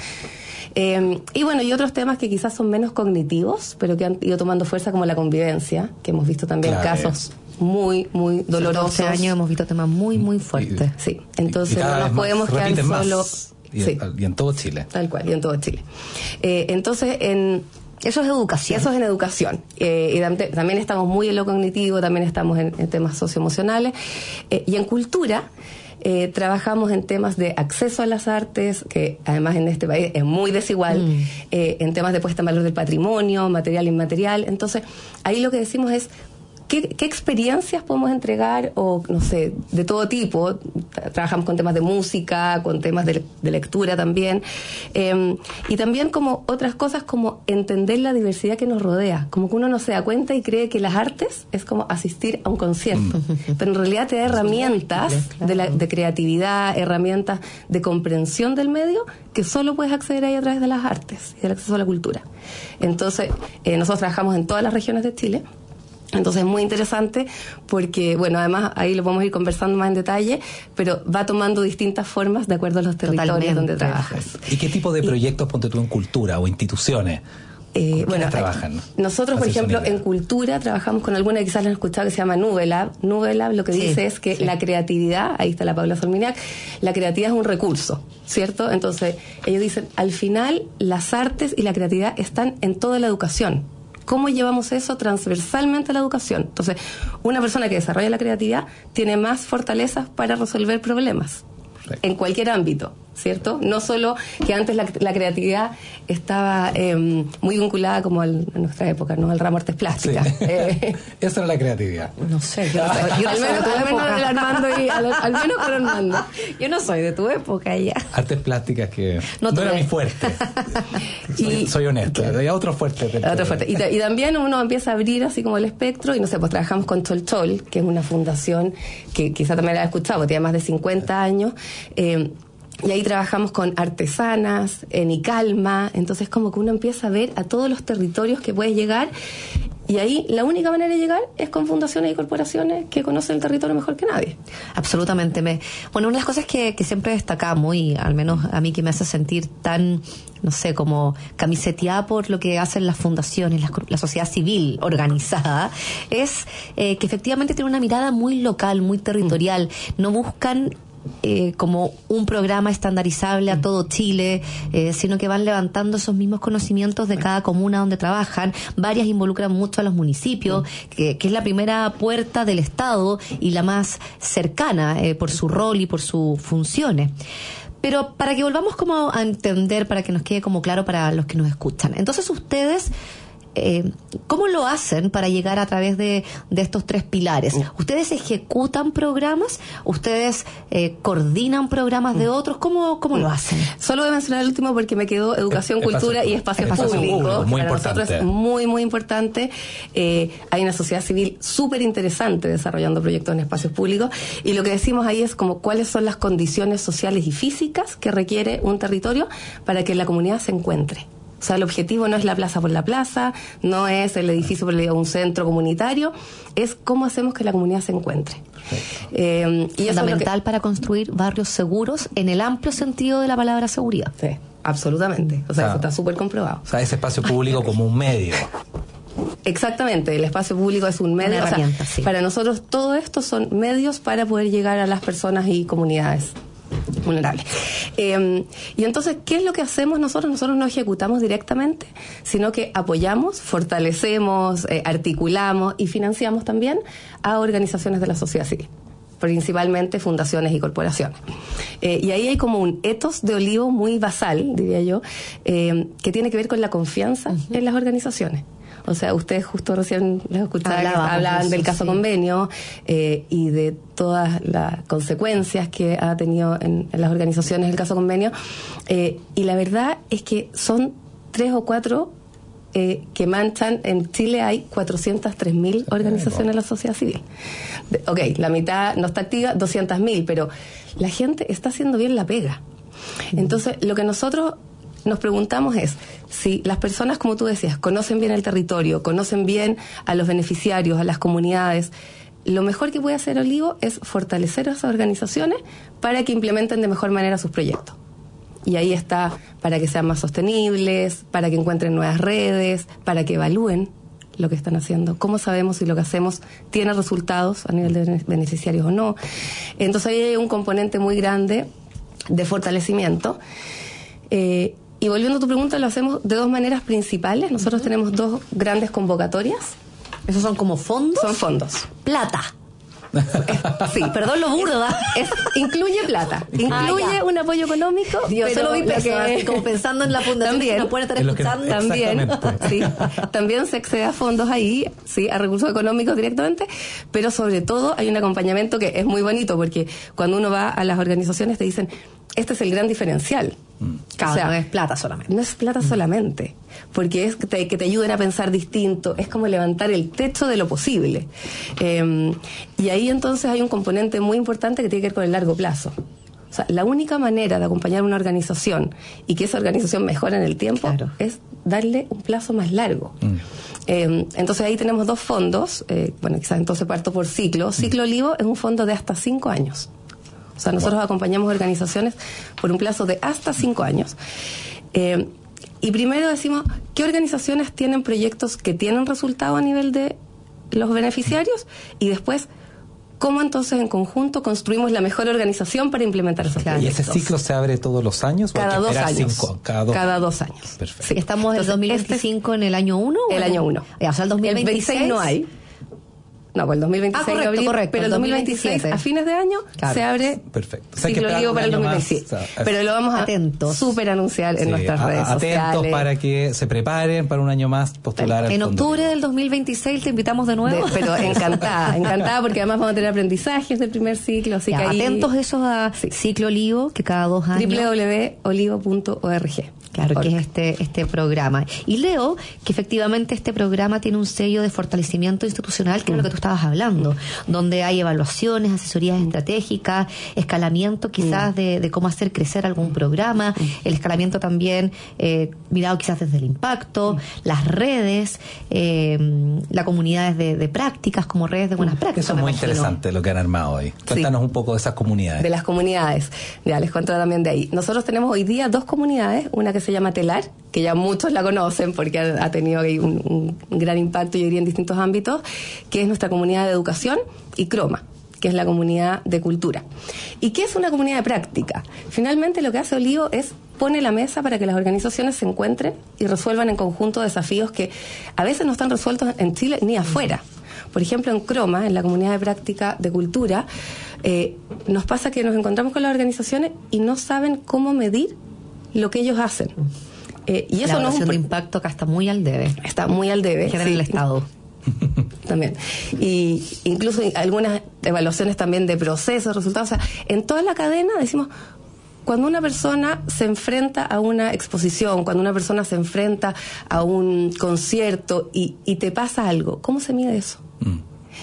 Speaker 12: Eh, y bueno, y otros temas que quizás son menos cognitivos, pero que han ido tomando fuerza, como la convivencia, que hemos visto también
Speaker 3: Clave.
Speaker 12: casos muy, muy dolorosos.
Speaker 2: Este año hemos visto temas muy, muy fuertes.
Speaker 12: Sí, entonces
Speaker 3: Y cada
Speaker 12: no nos
Speaker 3: vez más,
Speaker 12: podemos quedar
Speaker 3: repiten más.
Speaker 12: solo...
Speaker 3: Y,
Speaker 12: Sí.
Speaker 3: y en todo Chile.
Speaker 12: Tal cual, y en todo Chile. Eh, entonces, en...
Speaker 2: Eso es educación.
Speaker 12: Eso es en educación. Eh, y tam- también estamos muy en lo cognitivo, también estamos en, en temas socioemocionales. Eh, y en cultura, eh, trabajamos en temas de acceso a las artes, que además en este país es muy desigual,
Speaker 2: Mm.
Speaker 12: eh, en temas de puesta en valor del patrimonio, material e inmaterial. Entonces, ahí lo que decimos es, ¿Qué, ¿Qué experiencias podemos entregar? O, no sé, de todo tipo. Tra- Trabajamos con temas de música, con temas de, de lectura también. Eh, y también como otras cosas como entender la diversidad que nos rodea. Como que uno no se da cuenta y cree que las artes es como asistir a un concierto. Pero en realidad te da herramientas de, la, de creatividad, herramientas de comprensión del medio que solo puedes acceder ahí a través de las artes y del acceso a la cultura. Entonces, eh, nosotros trabajamos en todas las regiones de Chile. Entonces es muy interesante porque, bueno, además ahí lo podemos ir conversando más en detalle, pero va tomando distintas formas de acuerdo a los territorios
Speaker 2: Totalmente.
Speaker 12: donde trabajas.
Speaker 3: ¿Y qué tipo de proyectos ponte tú en cultura o instituciones?
Speaker 12: Eh, bueno,
Speaker 3: trabajan?
Speaker 12: nosotros, por
Speaker 3: Haces una
Speaker 12: ejemplo,
Speaker 3: idea.
Speaker 12: en cultura trabajamos con alguna que quizás la han escuchado que se llama Nubelab. Nubelab lo que
Speaker 2: Sí,
Speaker 12: dice es que
Speaker 2: sí.
Speaker 12: la creatividad, ahí está la Paula Solminiac, la creatividad es un recurso, ¿cierto? Entonces, ellos dicen, al final, las artes y la creatividad están en toda la educación. ¿Cómo llevamos eso transversalmente a la educación? Entonces, una persona que desarrolla la creatividad tiene más fortalezas para resolver problemas.
Speaker 3: Perfecto.
Speaker 12: En cualquier ámbito. ¿cierto? No solo que antes la, la creatividad estaba eh, muy vinculada como al, a nuestra época, ¿no? Al ramo artes plásticas.
Speaker 3: Sí.
Speaker 12: Eh,
Speaker 3: Esa era la creatividad.
Speaker 2: No sé, yo, no soy, yo
Speaker 12: al
Speaker 2: no
Speaker 12: menos,
Speaker 2: soy de tu
Speaker 12: al menos
Speaker 2: época.
Speaker 12: el Armando y, al, al menos con Armando.
Speaker 2: Yo no soy de tu época ya.
Speaker 3: Artes plásticas que
Speaker 2: No
Speaker 3: no,
Speaker 2: te
Speaker 3: era
Speaker 2: ves.
Speaker 3: mi fuerte. soy,
Speaker 12: Y-
Speaker 3: soy honesto. Había otro fuerte. dentro
Speaker 12: Otro
Speaker 3: de-
Speaker 12: fuerte. Y, ta- y también uno empieza a abrir así como el espectro y no sé, pues trabajamos con Chol Chol, que es una fundación que quizá también la has escuchado, tiene más de cincuenta años. Eh, y ahí trabajamos con artesanas, en Icalma, entonces como que uno empieza a ver a todos los territorios que puedes llegar y ahí la única manera de llegar es con fundaciones y corporaciones que conocen el territorio mejor que nadie.
Speaker 2: Absolutamente. Me, bueno, una de las cosas que, que siempre destacamos, y al menos a mí que me hace sentir tan, no sé, como camiseteada por lo que hacen las fundaciones, la, la sociedad civil organizada, es eh, que efectivamente tiene una mirada muy local, muy territorial. No buscan Eh, como un programa estandarizable a todo Chile, eh, sino que van levantando esos mismos conocimientos de cada comuna donde trabajan. Varias involucran mucho a los municipios, que, que es la primera puerta del Estado y la más cercana eh, por su rol y por sus funciones. Pero para que volvamos como a entender, para que nos quede como claro para los que nos escuchan. Entonces ustedes, Eh, ¿cómo lo hacen para llegar a través de, de estos tres pilares? ¿Ustedes ejecutan programas? ¿Ustedes eh, coordinan programas de otros? ¿Cómo, cómo lo hacen?
Speaker 12: Solo voy a mencionar el último porque me quedó educación,
Speaker 3: Espacio-
Speaker 12: cultura y espacio,
Speaker 3: espacio
Speaker 12: público.
Speaker 3: público, muy
Speaker 12: Para
Speaker 3: importante.
Speaker 12: nosotros es muy, muy importante. Eh, hay una sociedad civil súper interesante desarrollando proyectos en espacios públicos y lo que decimos ahí es como cuáles son las condiciones sociales y físicas que requiere un territorio para que la comunidad se encuentre. O sea, el objetivo no es la plaza por la plaza, no es el edificio por el, un centro comunitario, es cómo hacemos que la comunidad se encuentre. Eh, y eso es lo
Speaker 2: Fundamental
Speaker 12: que-
Speaker 2: para construir barrios seguros en el amplio sentido de la palabra seguridad.
Speaker 12: Sí, absolutamente. O sea,
Speaker 3: Ah.
Speaker 12: eso está súper comprobado.
Speaker 3: O sea, ese espacio público como un medio.
Speaker 12: Exactamente, el espacio público es un medio.
Speaker 2: Una
Speaker 12: o sea,
Speaker 2: herramienta, sí.
Speaker 12: Para nosotros todo esto son medios para poder llegar a las personas y comunidades vulnerables. Eh, y entonces, ¿qué es lo que hacemos nosotros? Nosotros no ejecutamos directamente, sino que apoyamos, fortalecemos, eh, articulamos y financiamos también a organizaciones de la sociedad civil, principalmente fundaciones y corporaciones. Eh, y ahí hay como un ethos de Olivo muy basal, diría yo, eh, que tiene que ver con la confianza uh-huh. en las organizaciones. O sea, ustedes justo recién les escuchaban que hablaban del caso
Speaker 2: sí.
Speaker 12: convenio eh, y de todas las consecuencias que ha tenido en, en las organizaciones el caso convenio. Eh, y la verdad es que son tres o cuatro eh, que manchan. En Chile hay cuatrocientas tres mil organizaciones de la sociedad civil. De, ok, la mitad no está activa, doscientas mil, pero la gente está haciendo bien la pega. Entonces, lo que nosotros nos preguntamos es si las personas, como tú decías, conocen bien el territorio, conocen bien a los beneficiarios, a las comunidades, lo mejor que puede hacer Olivo es fortalecer a esas organizaciones para que implementen de mejor manera sus proyectos. Y ahí está para que sean más sostenibles, para que encuentren nuevas redes, para que evalúen lo que están haciendo, cómo sabemos si lo que hacemos tiene resultados a nivel de beneficiarios o no. Entonces ahí hay un componente muy grande de fortalecimiento. Eh, Y volviendo a tu pregunta, lo hacemos de dos maneras principales. Nosotros uh-huh. tenemos dos grandes convocatorias.
Speaker 2: ¿Esos son como fondos?
Speaker 12: Son fondos.
Speaker 2: Plata.
Speaker 12: Sí,
Speaker 2: perdón lo burdo,
Speaker 12: es, incluye plata, incluye
Speaker 2: ah,
Speaker 12: un apoyo económico.
Speaker 2: Yo
Speaker 12: pero
Speaker 2: solo vi personas
Speaker 12: que...
Speaker 2: así como pensando en la fundación
Speaker 12: también,
Speaker 2: que no puede estar escuchando.
Speaker 12: También, sí, también se accede a fondos ahí, sí, a recursos económicos directamente, pero sobre todo hay un acompañamiento que es muy bonito porque cuando uno va a las organizaciones te dicen, este es el gran diferencial.
Speaker 2: Claro, o sea, no es plata solamente.
Speaker 12: No es plata mm. solamente, porque es que te, que te ayuden a pensar distinto, es como levantar el techo de lo posible. Eh, y ahí entonces hay un componente muy importante que tiene que ver con el largo plazo. O sea, la única manera de acompañar una organización y que esa organización mejore en el tiempo claro. es darle un plazo más largo. Mm. Eh, entonces ahí tenemos dos fondos, eh, bueno, quizás entonces parto por Ciclo. Ciclo Olivo es un fondo de hasta cinco años. O sea, nosotros wow. acompañamos organizaciones por un plazo de hasta cinco años. Eh, y primero decimos, ¿qué organizaciones tienen proyectos que tienen resultado a nivel de los beneficiarios? Y después, ¿cómo entonces en conjunto construimos la mejor organización para implementar esos
Speaker 3: claro.
Speaker 12: proyectos?
Speaker 3: ¿Y ese ciclo se abre todos los años?
Speaker 12: Cada dos años.
Speaker 3: Cinco, cada, dos.
Speaker 12: cada dos años.
Speaker 3: Perfecto.
Speaker 2: Sí, ¿estamos en el dos mil veinticinco este, en el año uno?
Speaker 12: El año uno.
Speaker 2: O sea, el dos mil veintiséis
Speaker 12: el veintiséis no hay. no, pues el dos mil veintiséis
Speaker 2: Ah, correcto,
Speaker 12: de abril,
Speaker 2: correcto,
Speaker 12: pero el
Speaker 2: el
Speaker 12: dos mil veintiséis,
Speaker 2: dos mil veintisiete.
Speaker 12: a fines de año,
Speaker 2: Claro.
Speaker 12: se abre
Speaker 3: Perfecto. O sea, hay que
Speaker 12: ciclo
Speaker 3: esperar
Speaker 12: Ligo
Speaker 3: un
Speaker 12: para el
Speaker 3: año más,
Speaker 12: dos mil veintisiete.
Speaker 3: o sea,
Speaker 12: Pero lo vamos a
Speaker 2: Atentos.
Speaker 12: súper anunciar en
Speaker 3: Sí,
Speaker 12: nuestras
Speaker 3: a-
Speaker 12: redes
Speaker 3: atentos
Speaker 12: sociales.
Speaker 3: para que se preparen para un año más postular al
Speaker 2: En
Speaker 3: Fondo
Speaker 2: octubre
Speaker 3: Ligo.
Speaker 2: del dos mil veintiséis te invitamos de nuevo.
Speaker 12: De- pero encantada, encantada porque además vamos a tener aprendizajes del primer ciclo, así
Speaker 2: Ya,
Speaker 12: que ahí
Speaker 2: atentos esos a Ciclo Olivo, que cada dos años.
Speaker 12: doble u doble u doble u punto olivo punto org.
Speaker 2: Claro, que
Speaker 12: Org.
Speaker 2: es este, este programa. Y leo que efectivamente este programa tiene un sello de fortalecimiento institucional, que es lo que tú estabas hablando, donde hay evaluaciones, asesorías estratégicas, escalamiento quizás de, de cómo hacer crecer algún programa, el escalamiento también eh, mirado quizás desde el impacto, las redes, eh, las comunidades de, de prácticas, como redes de buenas prácticas.
Speaker 3: Eso es
Speaker 2: me
Speaker 3: muy
Speaker 2: imagino.
Speaker 3: interesante lo que han armado hoy. Cuéntanos un poco de esas comunidades.
Speaker 12: De las comunidades. Ya, les cuento también de ahí. Nosotros tenemos hoy día dos comunidades, una que se llama Telar, que ya muchos la conocen porque ha, ha tenido ahí un, un gran impacto, yo diría, en distintos ámbitos, que es nuestra comunidad de educación, y Croma, que es la comunidad de cultura. ¿Y qué es una comunidad de práctica? Finalmente lo que hace Olivo es pone la mesa para que las organizaciones se encuentren y resuelvan en conjunto desafíos que a veces no están resueltos en Chile ni afuera. Por ejemplo, en Croma, en la comunidad de práctica de cultura, eh, nos pasa que nos encontramos con las organizaciones y no saben cómo medir lo que ellos hacen. Eh, y eso
Speaker 2: la
Speaker 12: no es un
Speaker 2: evaluación
Speaker 12: pro-
Speaker 2: de impacto acá está muy al debe.
Speaker 12: Está muy al debe.
Speaker 2: Que era
Speaker 12: sí.
Speaker 2: el Estado.
Speaker 12: También. Y incluso algunas evaluaciones también de procesos, resultados. O sea, en toda la cadena decimos, cuando una persona se enfrenta a una exposición, cuando una persona se enfrenta a un concierto y, y te pasa algo, ¿cómo se mide eso?
Speaker 3: Mm.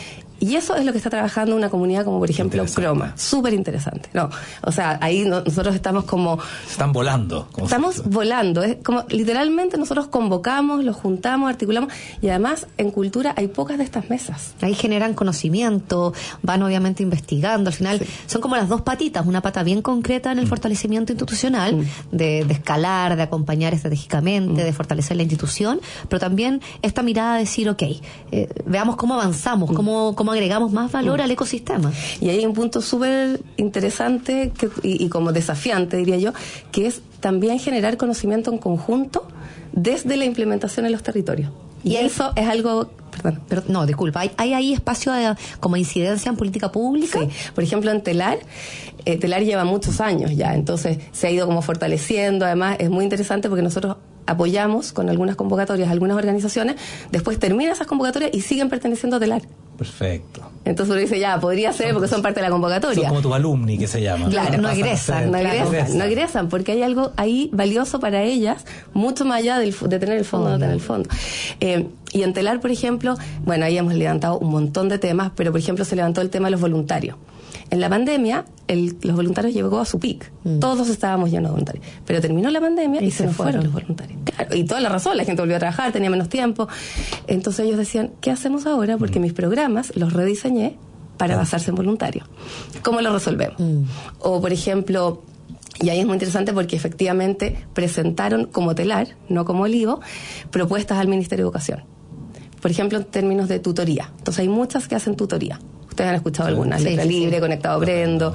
Speaker 12: Y eso es lo que está trabajando una comunidad como, por ejemplo, Croma. Súper interesante. No, o sea, ahí no- nosotros estamos como...
Speaker 3: Están volando. como
Speaker 12: Estamos
Speaker 3: se-
Speaker 12: volando. Es como, literalmente, nosotros convocamos, los juntamos, articulamos. Y además, en cultura hay pocas de estas mesas.
Speaker 2: Ahí generan conocimiento, van obviamente investigando. Al final son como las dos patitas, una pata bien concreta en el fortalecimiento institucional, de, de escalar, de acompañar estratégicamente, de fortalecer la institución, pero también esta mirada de decir, ok, eh, veamos cómo avanzamos, cómo, cómo agregamos más valor al ecosistema.
Speaker 12: Y ahí hay un punto súper interesante que, y, y como desafiante, diría yo, que es también generar conocimiento en conjunto desde la implementación en los territorios. Y,
Speaker 2: Y ahí-
Speaker 12: eso es algo... Perdón.
Speaker 2: Pero no, disculpa, ¿hay, hay ahí espacio de, como incidencia en política pública?
Speaker 12: Sí, por ejemplo en Telar, eh, Telar lleva muchos años ya, entonces se ha ido como fortaleciendo, además es muy interesante porque nosotros apoyamos con algunas convocatorias, algunas organizaciones, después terminan esas convocatorias y siguen perteneciendo a Telar.
Speaker 3: Perfecto.
Speaker 12: Entonces uno dice, ya, podría ser porque son parte de la
Speaker 3: Son
Speaker 12: convocatoria.
Speaker 3: como tus alumni, que se llaman.
Speaker 12: Claro, no
Speaker 3: Pasan a
Speaker 12: egresan,
Speaker 3: ser-
Speaker 12: no
Speaker 3: Claro,
Speaker 12: egresan, no egresan, porque hay algo ahí valioso para ellas, mucho más allá del, de tener el fondo o no tener el fondo. Eh, y en Telar, por ejemplo, bueno, ahí hemos levantado un montón de temas, pero por ejemplo se levantó el tema de los voluntarios. En la pandemia, el, los voluntarios llegó a su pic.
Speaker 2: Mm.
Speaker 12: Todos estábamos llenos de voluntarios. Pero terminó la pandemia y,
Speaker 2: Y
Speaker 12: se
Speaker 2: se
Speaker 12: nos fueron
Speaker 2: fueron.
Speaker 12: los voluntarios. Claro, y toda la razón, la gente volvió a trabajar, tenía menos tiempo. Entonces ellos decían, ¿qué hacemos ahora? Porque mis programas los rediseñé para basarse en voluntarios. ¿Cómo lo resolvemos?
Speaker 2: Mm.
Speaker 12: O, por ejemplo, y ahí es muy interesante porque efectivamente presentaron como Telar, no como Olivo, propuestas al Ministerio de Educación. Por ejemplo, en términos de tutoría. Entonces hay muchas que hacen tutoría. Ustedes han escuchado
Speaker 3: Sí,
Speaker 12: algunas,
Speaker 2: sí,
Speaker 12: Letra
Speaker 2: sí,
Speaker 12: Libre,
Speaker 2: sí.
Speaker 12: Conectado Aprendo.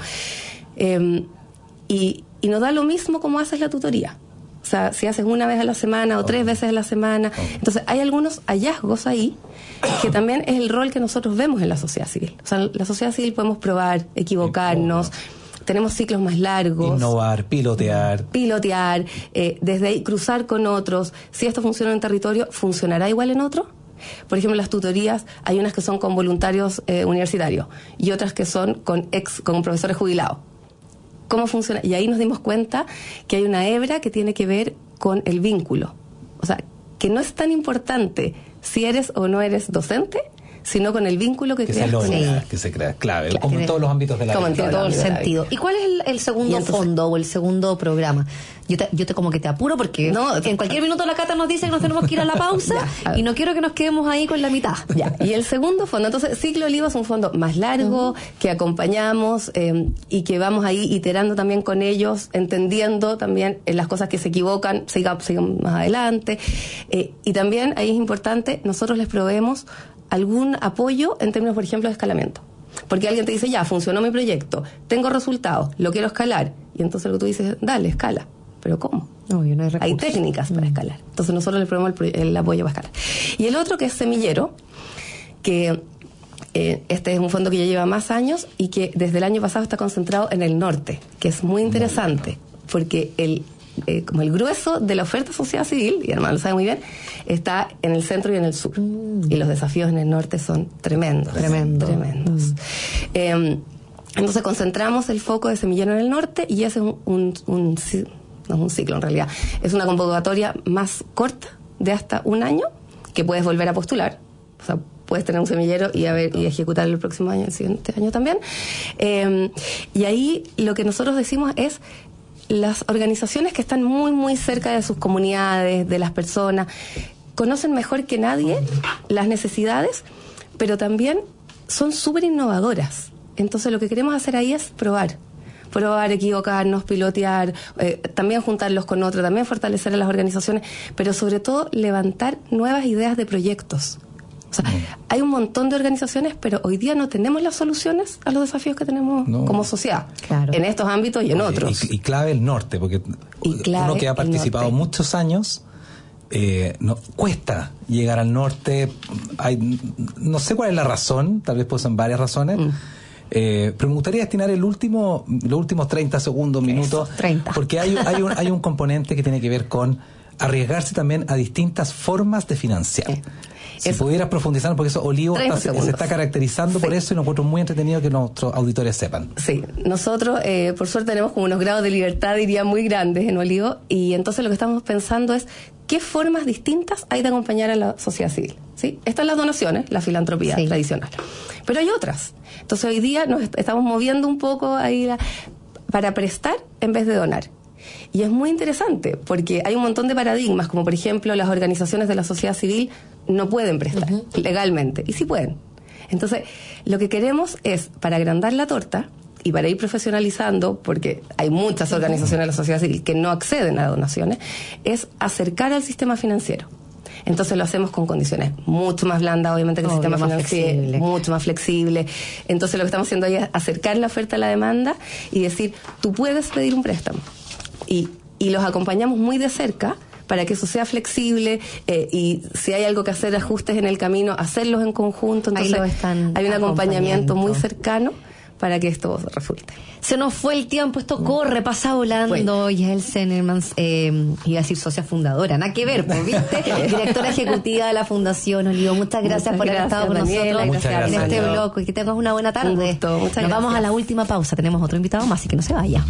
Speaker 12: Eh, y, y nos da lo mismo como haces la tutoría. O sea, si haces una vez a la semana o tres veces a la semana. Entonces, hay algunos hallazgos ahí que también es el rol que nosotros vemos en la sociedad civil. O sea, la sociedad civil podemos probar, equivocarnos, tenemos ciclos más largos.
Speaker 3: Innovar, pilotear.
Speaker 12: Pilotear, eh, desde ahí cruzar con otros. Si esto funciona en un territorio, ¿funcionará igual en otro? Por ejemplo, las tutorías, hay unas que son con voluntarios eh, universitarios y otras que son con ex, con profesores jubilados. ¿Cómo funciona? Y ahí nos dimos cuenta que hay una hebra que tiene que ver con el vínculo. O sea, que no es tan importante si eres o no eres docente, sino con el vínculo que,
Speaker 3: Que se
Speaker 12: creas con
Speaker 3: logra,
Speaker 12: ellos.
Speaker 3: que se crea. Clave,
Speaker 12: Claro,
Speaker 3: como en
Speaker 12: tiene-
Speaker 3: todos los ámbitos de la
Speaker 12: como en
Speaker 3: vida.
Speaker 12: todo
Speaker 2: Todo el
Speaker 12: de la vida.
Speaker 2: sentido. ¿Y cuál es el, el segundo
Speaker 12: Y entonces-
Speaker 2: fondo o el segundo programa? Yo te, yo te como que te apuro porque
Speaker 12: No,
Speaker 2: en cualquier minuto la Cata nos dice que nos tenemos que ir a la pausa
Speaker 12: Ya, a ver.
Speaker 2: y no quiero que nos quedemos ahí con la mitad.
Speaker 12: Ya, y el segundo fondo, entonces Ciclo Olivo es un fondo más largo, que acompañamos eh, y que vamos ahí iterando también con ellos, entendiendo también eh, las cosas que se equivocan, sigan sigan más adelante. Eh, y también ahí es importante, nosotros les proveemos algún apoyo en términos, por ejemplo, de escalamiento. Porque alguien te dice, ya, funcionó mi proyecto, tengo resultados, lo quiero escalar. Y entonces lo que tú dices, dale, escala. ¿Pero cómo?
Speaker 2: Obvio, no hay
Speaker 12: Hay
Speaker 2: recursos.
Speaker 12: técnicas para escalar. Entonces nosotros le proveemos el, pro- el apoyo para escalar. Y el otro que es semillero, que Eh, este es un fondo que ya lleva más años y que desde el año pasado está concentrado en el norte, que es muy interesante, porque el eh, como el grueso de la oferta sociedad civil, y hermano lo sabe muy bien, está en el centro y en el sur. Mm. Y los desafíos en el norte son tremendos.
Speaker 2: Tremendo.
Speaker 12: Tremendos. Mm. Eh, entonces concentramos el foco de semillero en el norte y ese es un, un, un, no es un ciclo en realidad, es una convocatoria más corta de hasta un año que puedes volver a postular. O sea, puedes tener un semillero y, a ver, y ejecutar el próximo año, el siguiente año también. Eh, y ahí lo que nosotros decimos es las organizaciones que están muy, muy cerca de sus comunidades, de las personas, conocen mejor que nadie las necesidades, pero también son súper innovadoras. Entonces lo que queremos hacer ahí es probar. Probar, equivocarnos, pilotear, eh, también juntarlos con otros, también fortalecer a las organizaciones, pero sobre todo levantar nuevas ideas de proyectos. O sea, mm. hay un montón de organizaciones, pero hoy día no tenemos las soluciones a los desafíos que tenemos no. como sociedad, claro. en estos ámbitos y en otros.
Speaker 3: Y, y clave el norte, porque uno que ha participado muchos años, eh, no, cuesta llegar al norte. Hay, no sé cuál es la razón, tal vez pueden ser varias razones. Mm. Eh, pero me gustaría destinar el último, los últimos treinta segundos, minutos,
Speaker 2: Eso, treinta.
Speaker 3: Porque hay, hay, un, hay un componente que tiene que ver con arriesgarse también a distintas formas de financiar. Sí. Si es, pudieras profundizar, porque eso Olivo está, se está caracterizando sí. por eso y nos encuentro muy entretenido que nuestros auditores sepan.
Speaker 12: Sí, nosotros eh, por suerte tenemos como unos grados de libertad, diría, muy grandes en Olivo, y entonces lo que estamos pensando es qué formas distintas hay de acompañar a la sociedad civil. ¿Sí? Estas son las donaciones, la filantropía sí. tradicional. Pero hay otras. Entonces hoy día nos estamos moviendo un poco ahí la, para prestar en vez de donar. Y es muy interesante porque hay un montón de paradigmas, como por ejemplo las organizaciones de la sociedad civil no pueden prestar uh-huh. legalmente, y sí pueden. Entonces, lo que queremos es, para agrandar la torta y para ir profesionalizando, porque hay muchas organizaciones de la sociedad civil que no acceden a donaciones, es acercar al sistema financiero. Entonces lo hacemos con condiciones mucho más blandas, obviamente, que el sistema financiero, mucho más flexible. Entonces lo que estamos haciendo ahí es acercar la oferta a la demanda y decir, tú puedes pedir un préstamo. Y, y los acompañamos muy de cerca para que eso sea flexible eh, y si hay algo que hacer, ajustes en el camino, hacerlos en conjunto. Entonces
Speaker 2: ahí lo están
Speaker 12: hay un acompañamiento muy cercano para que esto resulte.
Speaker 2: Se nos fue el tiempo, esto corre, pasa volando. Yael Zenermans, eh, iba a decir socia fundadora, nada que ver, pues, ¿viste? Directora ejecutiva de la Fundación Olivo. Muchas gracias muchas por haber estado con
Speaker 12: Daniela,
Speaker 2: nosotros
Speaker 12: gracias,
Speaker 2: en este
Speaker 12: Daniela.
Speaker 2: bloque y que tengas una buena tarde.
Speaker 12: Un gusto, muchas
Speaker 2: Nos
Speaker 12: gracias.
Speaker 2: vamos a la última pausa, tenemos otro invitado más, así que no se vaya.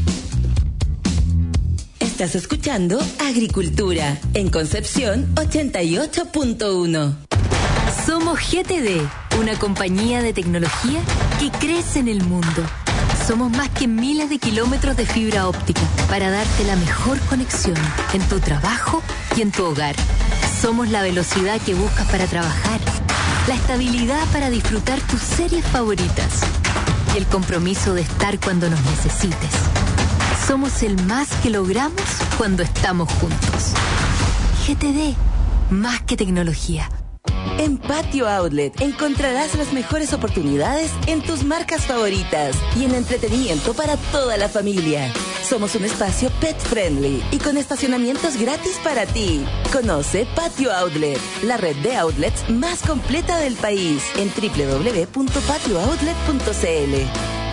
Speaker 4: Estás escuchando Agricultura en Concepción ochenta y ocho punto uno.
Speaker 13: Somos G T D, una compañía de tecnología que crece en el mundo. Somos más que miles de kilómetros de fibra óptica para darte la mejor conexión en tu trabajo y en tu hogar. Somos la velocidad que buscas para trabajar, la estabilidad para disfrutar tus series favoritas y el compromiso de estar cuando nos necesites. Somos el más que logramos cuando estamos juntos. G T D, más que tecnología.
Speaker 4: En Patio Outlet encontrarás las mejores oportunidades en tus marcas favoritas y en entretenimiento para toda la familia. Somos un espacio pet friendly y con estacionamientos gratis para ti. Conoce Patio Outlet, la red de outlets más completa del país, en doble u doble u doble u punto patio outlet punto c l.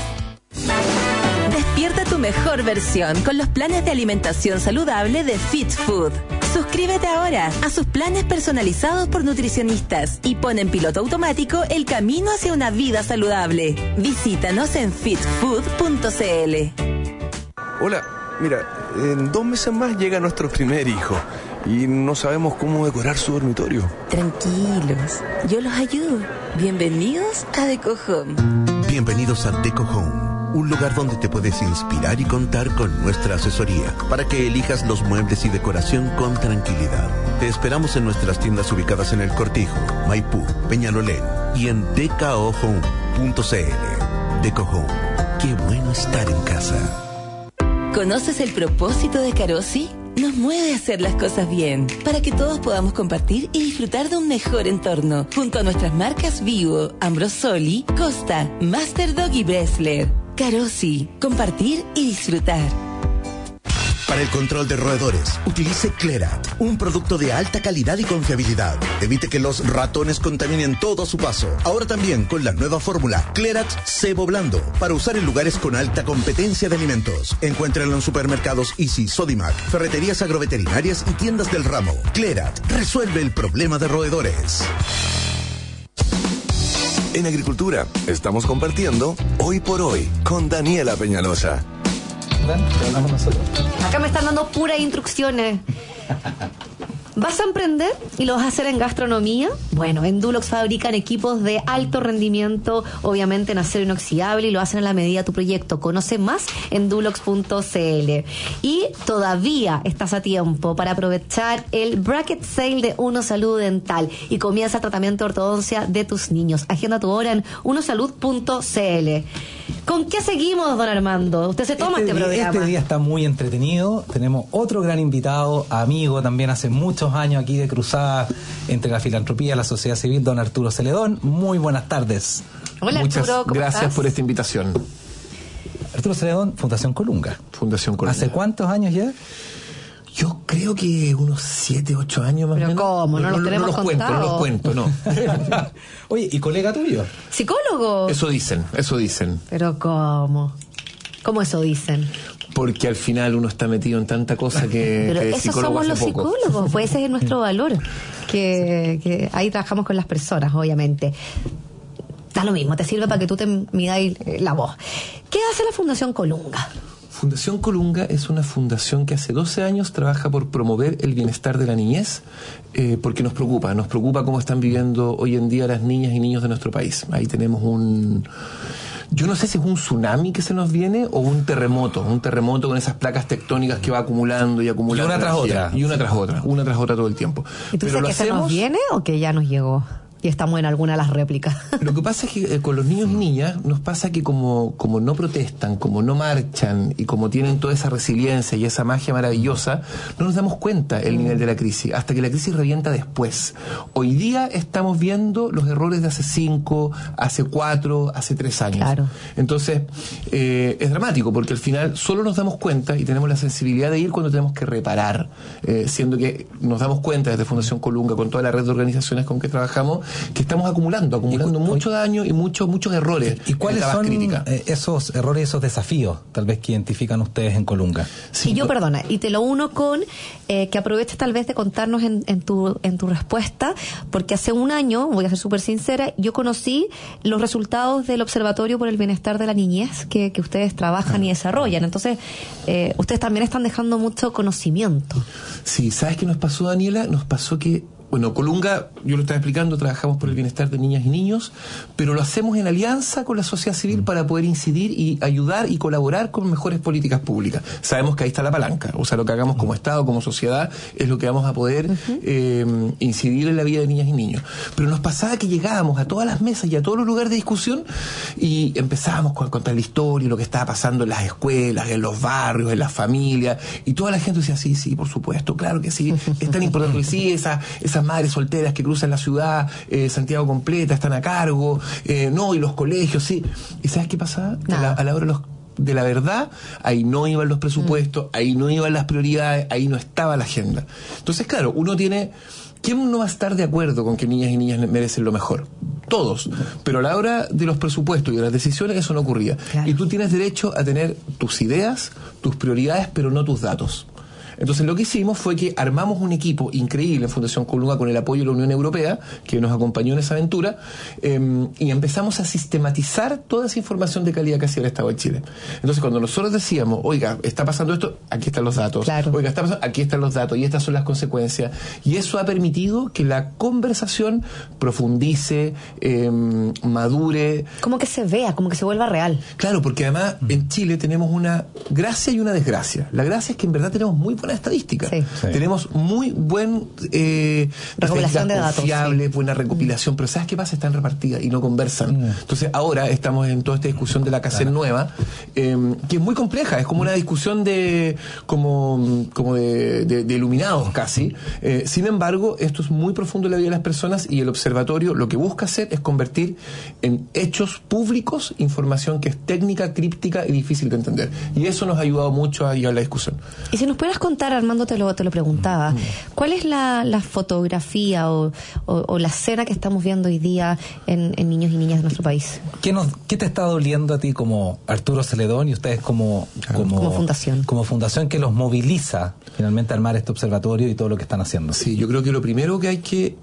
Speaker 4: Despierta tu mejor versión con los planes de alimentación saludable de Fit Food. Suscríbete ahora a sus planes personalizados por nutricionistas y pon en piloto automático el camino hacia una vida saludable. Visítanos en fit food punto c l.
Speaker 1: Hola, mira, en dos meses más llega nuestro primer hijo y no sabemos cómo decorar su dormitorio.
Speaker 4: Tranquilos, yo los ayudo. Bienvenidos a Deco Home.
Speaker 11: Bienvenidos a Deco Home. Un lugar donde te puedes inspirar y contar con nuestra asesoría para que elijas los muebles y decoración con tranquilidad. Te esperamos en nuestras tiendas ubicadas en El Cortijo, Maipú, Peñalolén y en d k o home punto c l. Deco Home. Qué bueno estar en casa.
Speaker 4: ¿Conoces el propósito de Carosi? Nos mueve a hacer las cosas bien, para que todos podamos compartir y disfrutar de un mejor entorno, junto a nuestras marcas Vivo, Ambrosoli, Costa, Master Dog y Bresler. Carosi, compartir y disfrutar.
Speaker 11: Para el control de roedores, utilice Clerat, un producto de alta calidad y confiabilidad. Evite que los ratones contaminen todo a su paso. Ahora también con la nueva fórmula Clerat Cebo Blando, para usar en lugares con alta competencia de alimentos. Encuéntrenlo en supermercados Easy, Sodimac, ferreterías agroveterinarias y tiendas del ramo. Clerat resuelve el problema de roedores.
Speaker 1: En Agricultura estamos compartiendo Hoy por Hoy con Daniela Peñalosa.
Speaker 2: Acá me están dando puras instrucciones. ¿Vas a emprender y lo vas a hacer en gastronomía? Bueno, en Dulux fabrican equipos de alto rendimiento, obviamente en acero inoxidable, y lo hacen a la medida de tu proyecto. Conoce más en dulux punto c l. Y todavía estás a tiempo para aprovechar el Bracket Sale de Uno Salud Dental y comienza el tratamiento de ortodoncia de tus niños. Agenda tu hora en uno salud punto c l. ¿Con qué seguimos, don Armando? Usted se toma este,
Speaker 3: este
Speaker 2: programa.
Speaker 3: Este día está muy entretenido. Tenemos otro gran invitado, amigo también hace muchos años aquí de cruzada entre la filantropía y la sociedad civil, don Arturo Celedón. Muy buenas tardes.
Speaker 2: Hola,
Speaker 14: Muchas
Speaker 2: Arturo, ¿cómo
Speaker 14: gracias
Speaker 2: estás?
Speaker 14: por esta invitación.
Speaker 3: Arturo Celedón, Fundación Colunga.
Speaker 14: Fundación Colunga.
Speaker 3: ¿Hace cuántos años ya?
Speaker 14: Yo creo que unos siete, ocho años más o menos.
Speaker 2: ¿Pero cómo? ¿No,
Speaker 14: no,
Speaker 2: los
Speaker 14: no,
Speaker 2: tenemos
Speaker 14: no los cuento, no
Speaker 2: contados?
Speaker 14: los cuento, no.
Speaker 3: Oye, ¿y colega tuyo?
Speaker 2: ¿Psicólogo?
Speaker 14: Eso dicen, eso dicen.
Speaker 2: ¿Pero cómo? ¿Cómo eso dicen?
Speaker 14: Porque al final uno está metido en tanta cosa que,
Speaker 2: Pero
Speaker 14: que de
Speaker 2: esos
Speaker 14: psicólogo
Speaker 2: somos
Speaker 14: hace
Speaker 2: los
Speaker 14: poco.
Speaker 2: psicólogos, pues ese es nuestro valor, que, que ahí trabajamos con las personas, obviamente. Da lo mismo, te sirve para que tú te midáis la voz. ¿Qué hace la Fundación Colunga?
Speaker 14: Fundación Colunga es una fundación que hace doce años trabaja por promover el bienestar de la niñez, eh, porque nos preocupa, nos preocupa cómo están viviendo hoy en día las niñas y niños de nuestro país. Ahí tenemos un... Yo no sé si es un tsunami que se nos viene o un terremoto, un terremoto con esas placas tectónicas que va acumulando y acumulando.
Speaker 3: Y una tras
Speaker 14: energía.
Speaker 3: otra.
Speaker 14: Y una tras otra, una tras otra todo el tiempo.
Speaker 2: ¿Y tú
Speaker 14: Pero
Speaker 2: sabes
Speaker 14: lo
Speaker 2: que se
Speaker 14: hacemos...
Speaker 2: nos viene o que ya nos llegó? Y estamos en alguna de las réplicas.
Speaker 14: Lo que pasa es que eh, con los niños y niñas nos pasa que como, como no protestan, como no marchan y como tienen toda esa resiliencia y esa magia maravillosa, no nos damos cuenta el nivel de la crisis, hasta que la crisis revienta después. Hoy día estamos viendo los errores de hace cinco, hace cuatro, hace tres años.
Speaker 2: Claro.
Speaker 14: Entonces, eh, es dramático porque al final solo nos damos cuenta y tenemos la sensibilidad de ir cuando tenemos que reparar, eh, siendo que nos damos cuenta desde Fundación Colunga, con toda la red de organizaciones con que trabajamos, que estamos acumulando, acumulando
Speaker 3: ¿Y,
Speaker 14: mucho daño y muchos muchos errores.
Speaker 3: ¿Y cuáles son eh, esos errores, esos desafíos, tal vez, que identifican ustedes en Colunga?
Speaker 2: Sí, y yo, perdona, y te lo uno con eh, que aproveches tal vez de contarnos en, en, tu, en tu respuesta, porque hace un año, voy a ser súper sincera, yo conocí los resultados del Observatorio por el Bienestar de la Niñez que, que ustedes trabajan y desarrollan. Entonces, eh, ustedes también están dejando mucho conocimiento.
Speaker 14: Sí, ¿sabes qué nos pasó, Daniela? Nos pasó que Bueno, Colunga, yo lo estaba explicando, trabajamos por el bienestar de niñas y niños, pero lo hacemos en alianza con la sociedad civil para poder incidir y ayudar y colaborar con mejores políticas públicas. Sabemos que ahí está la palanca, o sea, lo que hagamos como Estado, como sociedad, es lo que vamos a poder uh-huh. eh, incidir en la vida de niñas y niños. Pero nos pasaba que llegábamos a todas las mesas y a todos los lugares de discusión y empezábamos a contar la historia, lo que estaba pasando en las escuelas, en los barrios, en las familias, y toda la gente decía, sí, sí, por supuesto, claro que sí, es tan importante que sí, esa, esa madres solteras que cruzan la ciudad, eh, Santiago completa, están a cargo, eh, no, y los colegios, sí. ¿Y sabes qué pasaba? A la, a la hora de, los, de la verdad, ahí no iban los presupuestos, mm. ahí no iban las prioridades, ahí no estaba la agenda. Entonces, claro, uno tiene... ¿Quién no va a estar de acuerdo con que niñas y niñas merecen lo mejor? Todos. Pero a la hora de los presupuestos y de las decisiones eso no ocurría. Claro. Y tú tienes derecho a tener tus ideas, tus prioridades, pero no tus datos. Entonces lo que hicimos fue que armamos un equipo increíble en Fundación Colunga con el apoyo de la Unión Europea, que nos acompañó en esa aventura, eh, y empezamos a sistematizar toda esa información de calidad que hacía el Estado de Chile. Entonces cuando nosotros decíamos, oiga, está pasando esto, aquí están los datos, claro. oiga, está pasando, aquí están los datos, y estas son las consecuencias, y eso ha permitido que la conversación profundice, eh, madure.
Speaker 2: Como que se vea, como que se vuelva real.
Speaker 14: Claro, porque además en Chile tenemos una gracia y una desgracia. La gracia es que en verdad tenemos muy buena buena estadística.
Speaker 2: Sí.
Speaker 3: Sí.
Speaker 14: Tenemos muy buen eh,
Speaker 2: Recopilación de datos,
Speaker 14: confiable,
Speaker 2: sí.
Speaker 14: buena recopilación, pero ¿sabes qué pasa? Están repartidas y no conversan.
Speaker 3: Mm.
Speaker 14: Entonces ahora estamos en toda esta discusión de la C A C E N nueva, eh, que es muy compleja, es como una discusión de como, como de, de, de iluminados casi. Eh, sin embargo, esto es muy profundo en la vida de las personas y el observatorio lo que busca hacer es convertir en hechos públicos información que es técnica, críptica y difícil de entender. Y eso nos ha ayudado mucho a llevar la discusión.
Speaker 2: Y si nos pudieras contar, Armando, te lo, te lo preguntaba, ¿cuál es la, la fotografía o, o, o la escena que estamos viendo hoy día en, en niños y niñas de nuestro país?
Speaker 3: ¿Qué, nos, ¿Qué te está doliendo a ti como Arturo Celedón y ustedes como, como,
Speaker 2: como fundación?
Speaker 3: Como fundación que los moviliza finalmente a armar este observatorio y todo lo que están haciendo.
Speaker 14: Sí, yo creo que lo primero que hay que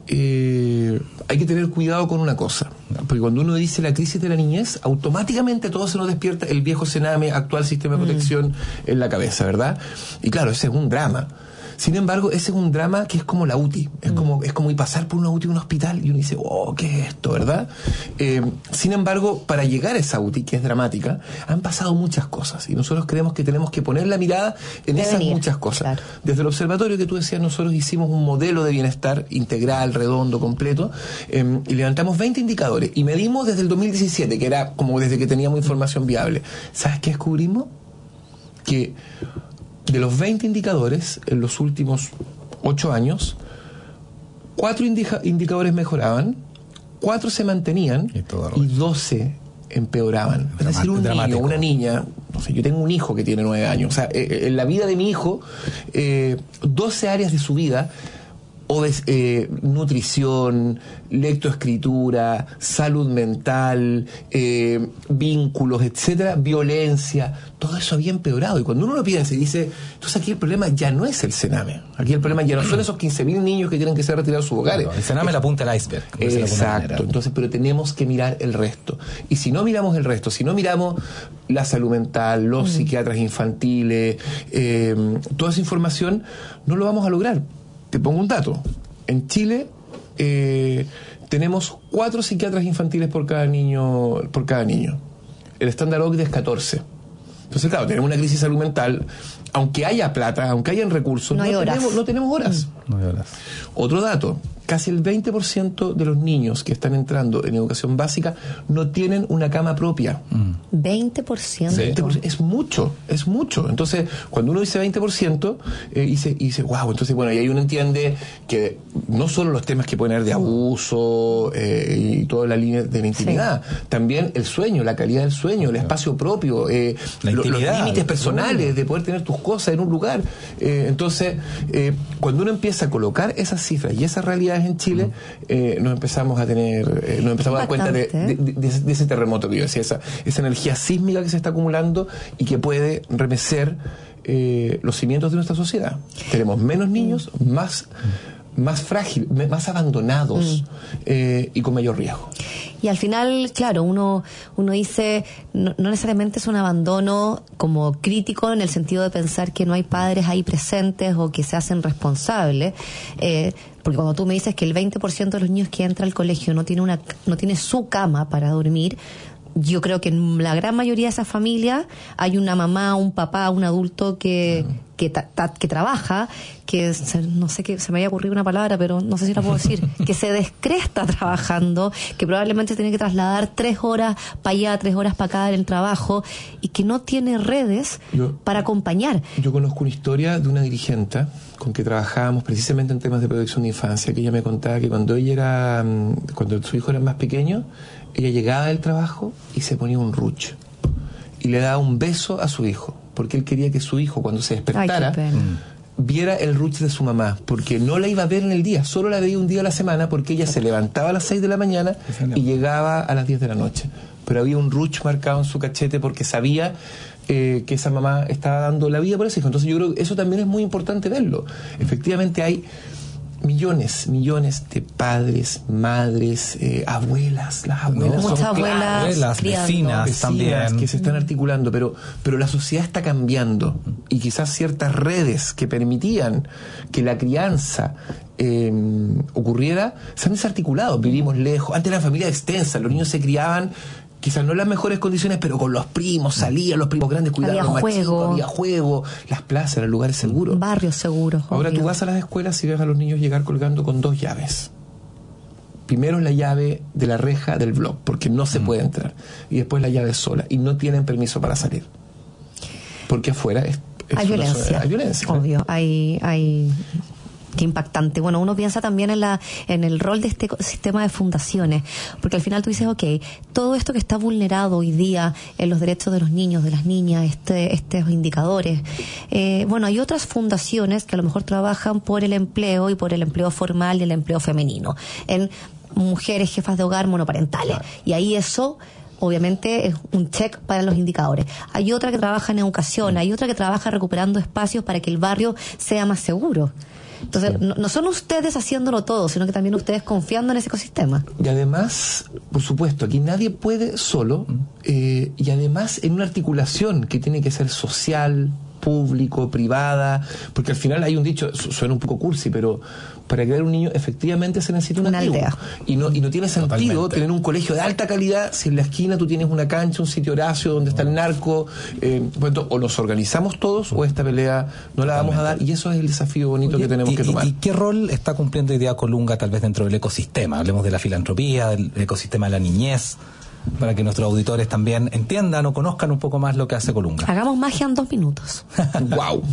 Speaker 14: eh, hay que tener cuidado con una cosa, porque cuando uno dice la crisis de la niñez, automáticamente todo se nos despierta el viejo Sename, actual sistema de protección mm. en la cabeza, ¿verdad? Y claro, ese es un drama. Sin embargo, ese es un drama que es como la U T I. Es, mm. como, es como ir pasar por una U T I en un hospital y uno dice, oh, ¿qué es esto, verdad? Eh, sin embargo, para llegar a esa U T I, que es dramática, han pasado muchas cosas. Y nosotros creemos que tenemos que poner la mirada en
Speaker 2: de
Speaker 14: esas
Speaker 2: venir,
Speaker 14: muchas cosas.
Speaker 2: Claro.
Speaker 14: Desde el observatorio que tú decías, nosotros hicimos un modelo de bienestar integral, redondo, completo, eh, y levantamos veinte indicadores. Y medimos desde el dos mil diecisiete, que era como desde que teníamos información viable. ¿Sabes qué descubrimos? Que de los veinte indicadores, en los últimos ocho años, cuatro indica- indicadores mejoraban, cuatro se mantenían y, y doce empeoraban. Es, es decir, un dramático. Niño, una niña, no sé, yo tengo un hijo que tiene nueve años, o sea, eh, en la vida de mi hijo, eh, doce áreas de su vida, o de, eh, nutrición, lectoescritura, salud mental, eh, vínculos, etcétera, violencia, todo eso había empeorado. Y cuando uno lo piensa y dice, entonces aquí el problema ya no es el Sename, aquí el problema ya no son esos quince mil niños que tienen que ser retirados de sus hogares.
Speaker 3: Claro, el Sename es la punta del iceberg.
Speaker 14: Exacto, entonces, pero tenemos que mirar el resto. Y si no miramos el resto, si no miramos la salud mental, los mm. psiquiatras infantiles, eh, toda esa información, no lo vamos a lograr. Te pongo un dato. En Chile eh, tenemos cuatro psiquiatras infantiles por cada niño, por cada niño. El estándar O C D E es catorce. Entonces, claro, tenemos una crisis de salud mental. Aunque haya plata, aunque hayan recursos, no,
Speaker 2: no,
Speaker 14: no, tenemos, no tenemos horas.
Speaker 3: No hay horas.
Speaker 14: Otro dato. Casi el veinte por ciento de los niños que están entrando en educación básica no tienen una cama propia.
Speaker 2: veinte por ciento.
Speaker 14: veinte por ciento es mucho, es mucho. Entonces, cuando uno dice veinte por ciento, eh, dice, y dice, wow, entonces, bueno, y ahí uno entiende que no solo los temas que pueden haber de abuso eh, y toda la línea de la intimidad, sí. también el sueño, la calidad del sueño, el espacio propio, eh, lo, los límites personales de poder tener tus cosas en un lugar. Eh, entonces, eh, cuando uno empieza a colocar esas cifras y esas realidades en Chile, eh, nos empezamos a tener, eh, nos empezamos a dar cuenta de, de, de, de ese terremoto que yo decía, esa, esa energía sísmica que se está acumulando y que puede remecer eh, los cimientos de nuestra sociedad. Tenemos menos niños, más, más frágiles, más abandonados mm. eh, y con mayor riesgo.
Speaker 2: Y al final, claro, uno uno dice, no, no necesariamente es un abandono como crítico en el sentido de pensar que no hay padres ahí presentes o que se hacen responsables, eh, porque cuando tú me dices que el veinte por ciento de los niños que entran al colegio no tiene una no tiene su cama para dormir, yo creo que en la gran mayoría de esas familias hay una mamá, un papá, un adulto que mm. que, ta, ta, que trabaja, que se, no sé, que se me haya ocurrido una palabra, pero no sé si la puedo decir, que se descresta trabajando, que probablemente tiene que trasladar tres horas para allá, tres horas para acá en el trabajo, y que no tiene redes yo, para acompañar.
Speaker 14: Yo conozco una historia de una dirigente con que trabajábamos precisamente en temas de protección de infancia, que ella me contaba que cuando ella era, cuando su hijo era más pequeño, ella llegaba del trabajo y se ponía un ruch y le daba un beso a su hijo, porque él quería que su hijo, cuando se despertara, Ay, viera el ruch de su mamá, porque no la iba a ver en el día, solo la veía un día a la semana, porque ella se levantaba a las seis de la mañana y llegaba a las diez de la noche, pero había un ruch marcado en su cachete porque sabía eh, que esa mamá estaba dando la vida por ese hijo. Entonces yo creo que eso también es muy importante verlo. Efectivamente hay millones, millones de padres, madres, eh, abuelas, las abuelas,
Speaker 2: muchas abuelas,
Speaker 3: abuelas vecinas, vecinas también
Speaker 14: que se están articulando, pero pero la sociedad está cambiando y quizás ciertas redes que permitían que la crianza eh, ocurriera se han desarticulado. Vivimos lejos, antes era familia extensa, los niños se criaban quizás no en las mejores condiciones, pero con los primos, salían los primos grandes, cuidaban
Speaker 2: había
Speaker 14: los más
Speaker 2: juego.
Speaker 14: chicos, había juego, las plazas eran lugares seguros.
Speaker 2: Barrios seguros.
Speaker 14: Ahora
Speaker 2: obvio.
Speaker 14: tú vas a las escuelas y ves a los niños llegar colgando con dos llaves. Primero la llave de la reja del blog, porque no se mm. puede entrar, y después la llave sola, y no tienen permiso para salir. Porque afuera es, es
Speaker 2: hay, violencia.
Speaker 14: Zona, hay violencia.
Speaker 2: Obvio, hay... hay... Qué impactante. Bueno, uno piensa también en la en el rol de este sistema de fundaciones, porque al final tú dices, ok, todo esto que está vulnerado hoy día en los derechos de los niños, de las niñas, este estos indicadores, eh, bueno, hay otras fundaciones que a lo mejor trabajan por el empleo y por el empleo formal y el empleo femenino, en mujeres jefas de hogar monoparentales. Claro. Y ahí eso... obviamente es un check para los indicadores. Hay otra que trabaja en educación, hay otra que trabaja recuperando espacios para que el barrio sea más seguro. Entonces, no, no son ustedes haciéndolo todo, sino que también ustedes confiando en ese ecosistema.
Speaker 14: Y además, por supuesto, aquí nadie puede solo, eh, y además en una articulación que tiene que ser social, público, privada, porque al final hay un dicho, suena un poco cursi, pero para crear un niño efectivamente se necesita una, una aldea. Y no, y no tiene sentido Totalmente. tener un colegio de alta calidad si en la esquina tú tienes una cancha, un sitio Horacio donde está el narco. Eh, bueno, o nos organizamos todos o esta pelea no la Totalmente. vamos a dar, y eso es el desafío bonito Oye, que tenemos
Speaker 3: y,
Speaker 14: que tomar.
Speaker 3: ¿Y qué rol está cumpliendo hoy día Colunga tal vez dentro del ecosistema? Hablemos de la filantropía, del ecosistema de la niñez, para que nuestros auditores también entiendan o conozcan un poco más lo que hace Colunga.
Speaker 2: Hagamos magia en dos minutos.
Speaker 14: ¡Wow!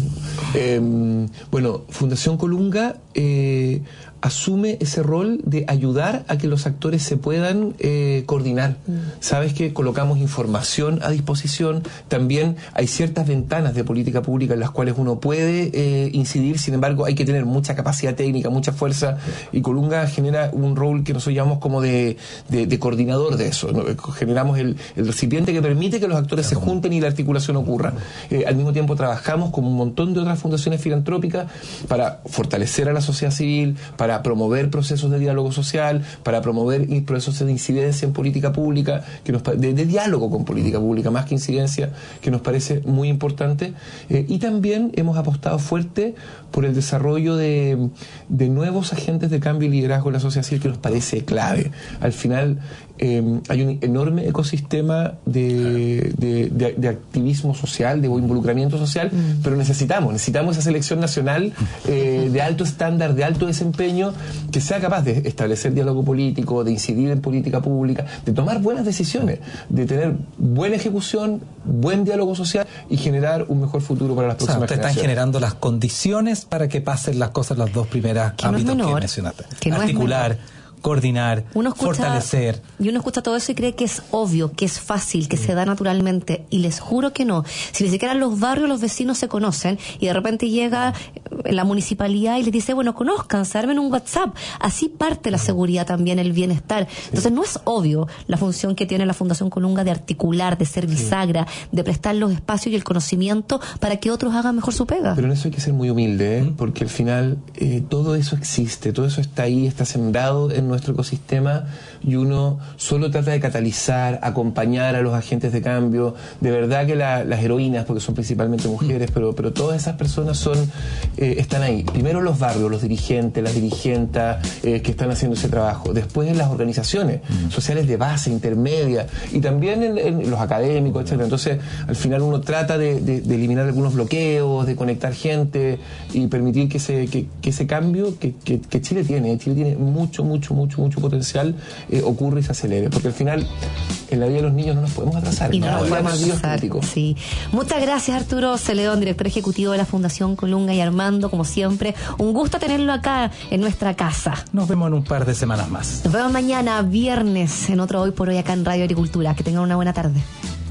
Speaker 14: Eh, bueno, Fundación Colunga eh, asume ese rol de ayudar a que los actores se puedan eh, coordinar. Mm. Sabes que colocamos información a disposición, también hay ciertas ventanas de política pública en las cuales uno puede eh, incidir, sin embargo hay que tener mucha capacidad técnica, mucha fuerza, y Colunga genera un rol que nosotros llamamos como de, de, de coordinador de eso, ¿no? Generamos el, el recipiente que permite que los actores se junten y la articulación ocurra. Eh, al mismo tiempo trabajamos con un montón de otras fundaciones filantrópicas para fortalecer a la sociedad civil, para para promover procesos de diálogo social, para promover procesos de incidencia en política pública, que nos, de, de diálogo con política pública, más que incidencia, que nos parece muy importante. Eh, y también hemos apostado fuerte por el desarrollo de, de nuevos agentes de cambio y liderazgo en la sociedad civil, que nos parece clave. Al final, eh, hay un enorme ecosistema de, de, de, de activismo social, de involucramiento social, mm. pero necesitamos, necesitamos esa selección nacional eh, de alto estándar, de alto desempeño, que sea capaz de establecer diálogo político, de incidir en política pública, de tomar buenas decisiones, de tener buena ejecución, buen diálogo social y generar un mejor futuro para las próximas
Speaker 3: o sea, te
Speaker 14: generaciones.
Speaker 3: Están generando las condiciones para que pasen las cosas, las dos primeras
Speaker 2: que
Speaker 3: ámbitos
Speaker 2: no es menor,
Speaker 3: que mencionaste.
Speaker 2: Que no
Speaker 3: Articular,
Speaker 2: es
Speaker 3: coordinar,
Speaker 2: uno escucha,
Speaker 3: fortalecer.
Speaker 2: Y uno escucha todo eso y cree que es obvio, que es fácil, que mm. se da naturalmente. Y les juro que no. Si ni siquiera los barrios, los vecinos se conocen y de repente llega la municipalidad y les dice, bueno, conozcan, se armen un WhatsApp. Así parte la seguridad también, el bienestar. Entonces no es obvio la función que tiene la Fundación Colunga de articular, de ser bisagra, sí. de prestar los espacios y el conocimiento para que otros hagan mejor su pega.
Speaker 14: Pero en eso hay que ser muy humilde, ¿eh? ¿Mm? Porque al final eh, todo eso existe, todo eso está ahí, está sembrado en nuestro ecosistema, y uno solo trata de catalizar, acompañar a los agentes de cambio. De verdad que la, las heroínas, porque son principalmente mujeres, pero, pero todas esas personas son eh, están ahí. Primero los barrios, los dirigentes, las dirigentes eh, que están haciendo ese trabajo. Después en las organizaciones mm. sociales de base, intermedia, y también en, en los académicos, etcétera. Entonces, al final uno trata de, de, de eliminar algunos bloqueos, de conectar gente y permitir que ese, que, que ese cambio que, que, que Chile tiene, Chile tiene mucho, mucho, mucho, mucho potencial, eh, ocurre y se acelere. Porque al final, en la vida de los niños no nos podemos atrasar.
Speaker 2: Y no,
Speaker 14: no
Speaker 2: nos podemos atrasar, sí. Muchas gracias, Arturo Celedón, director ejecutivo de la Fundación Colunga, y Armando, como siempre, un gusto tenerlo acá en nuestra casa.
Speaker 3: Nos vemos en un par de semanas más.
Speaker 2: Nos vemos mañana, viernes, en otro Hoy por Hoy acá en Radio Agricultura. Que tengan una buena tarde.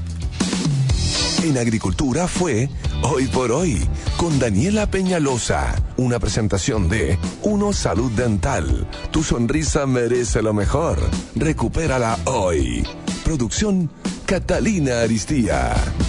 Speaker 1: En Agricultura fue Hoy por Hoy con Daniela Peñalosa, una presentación de Uno Salud Dental. Tu sonrisa merece lo mejor. Recupérala hoy. Producción Catalina Aristía.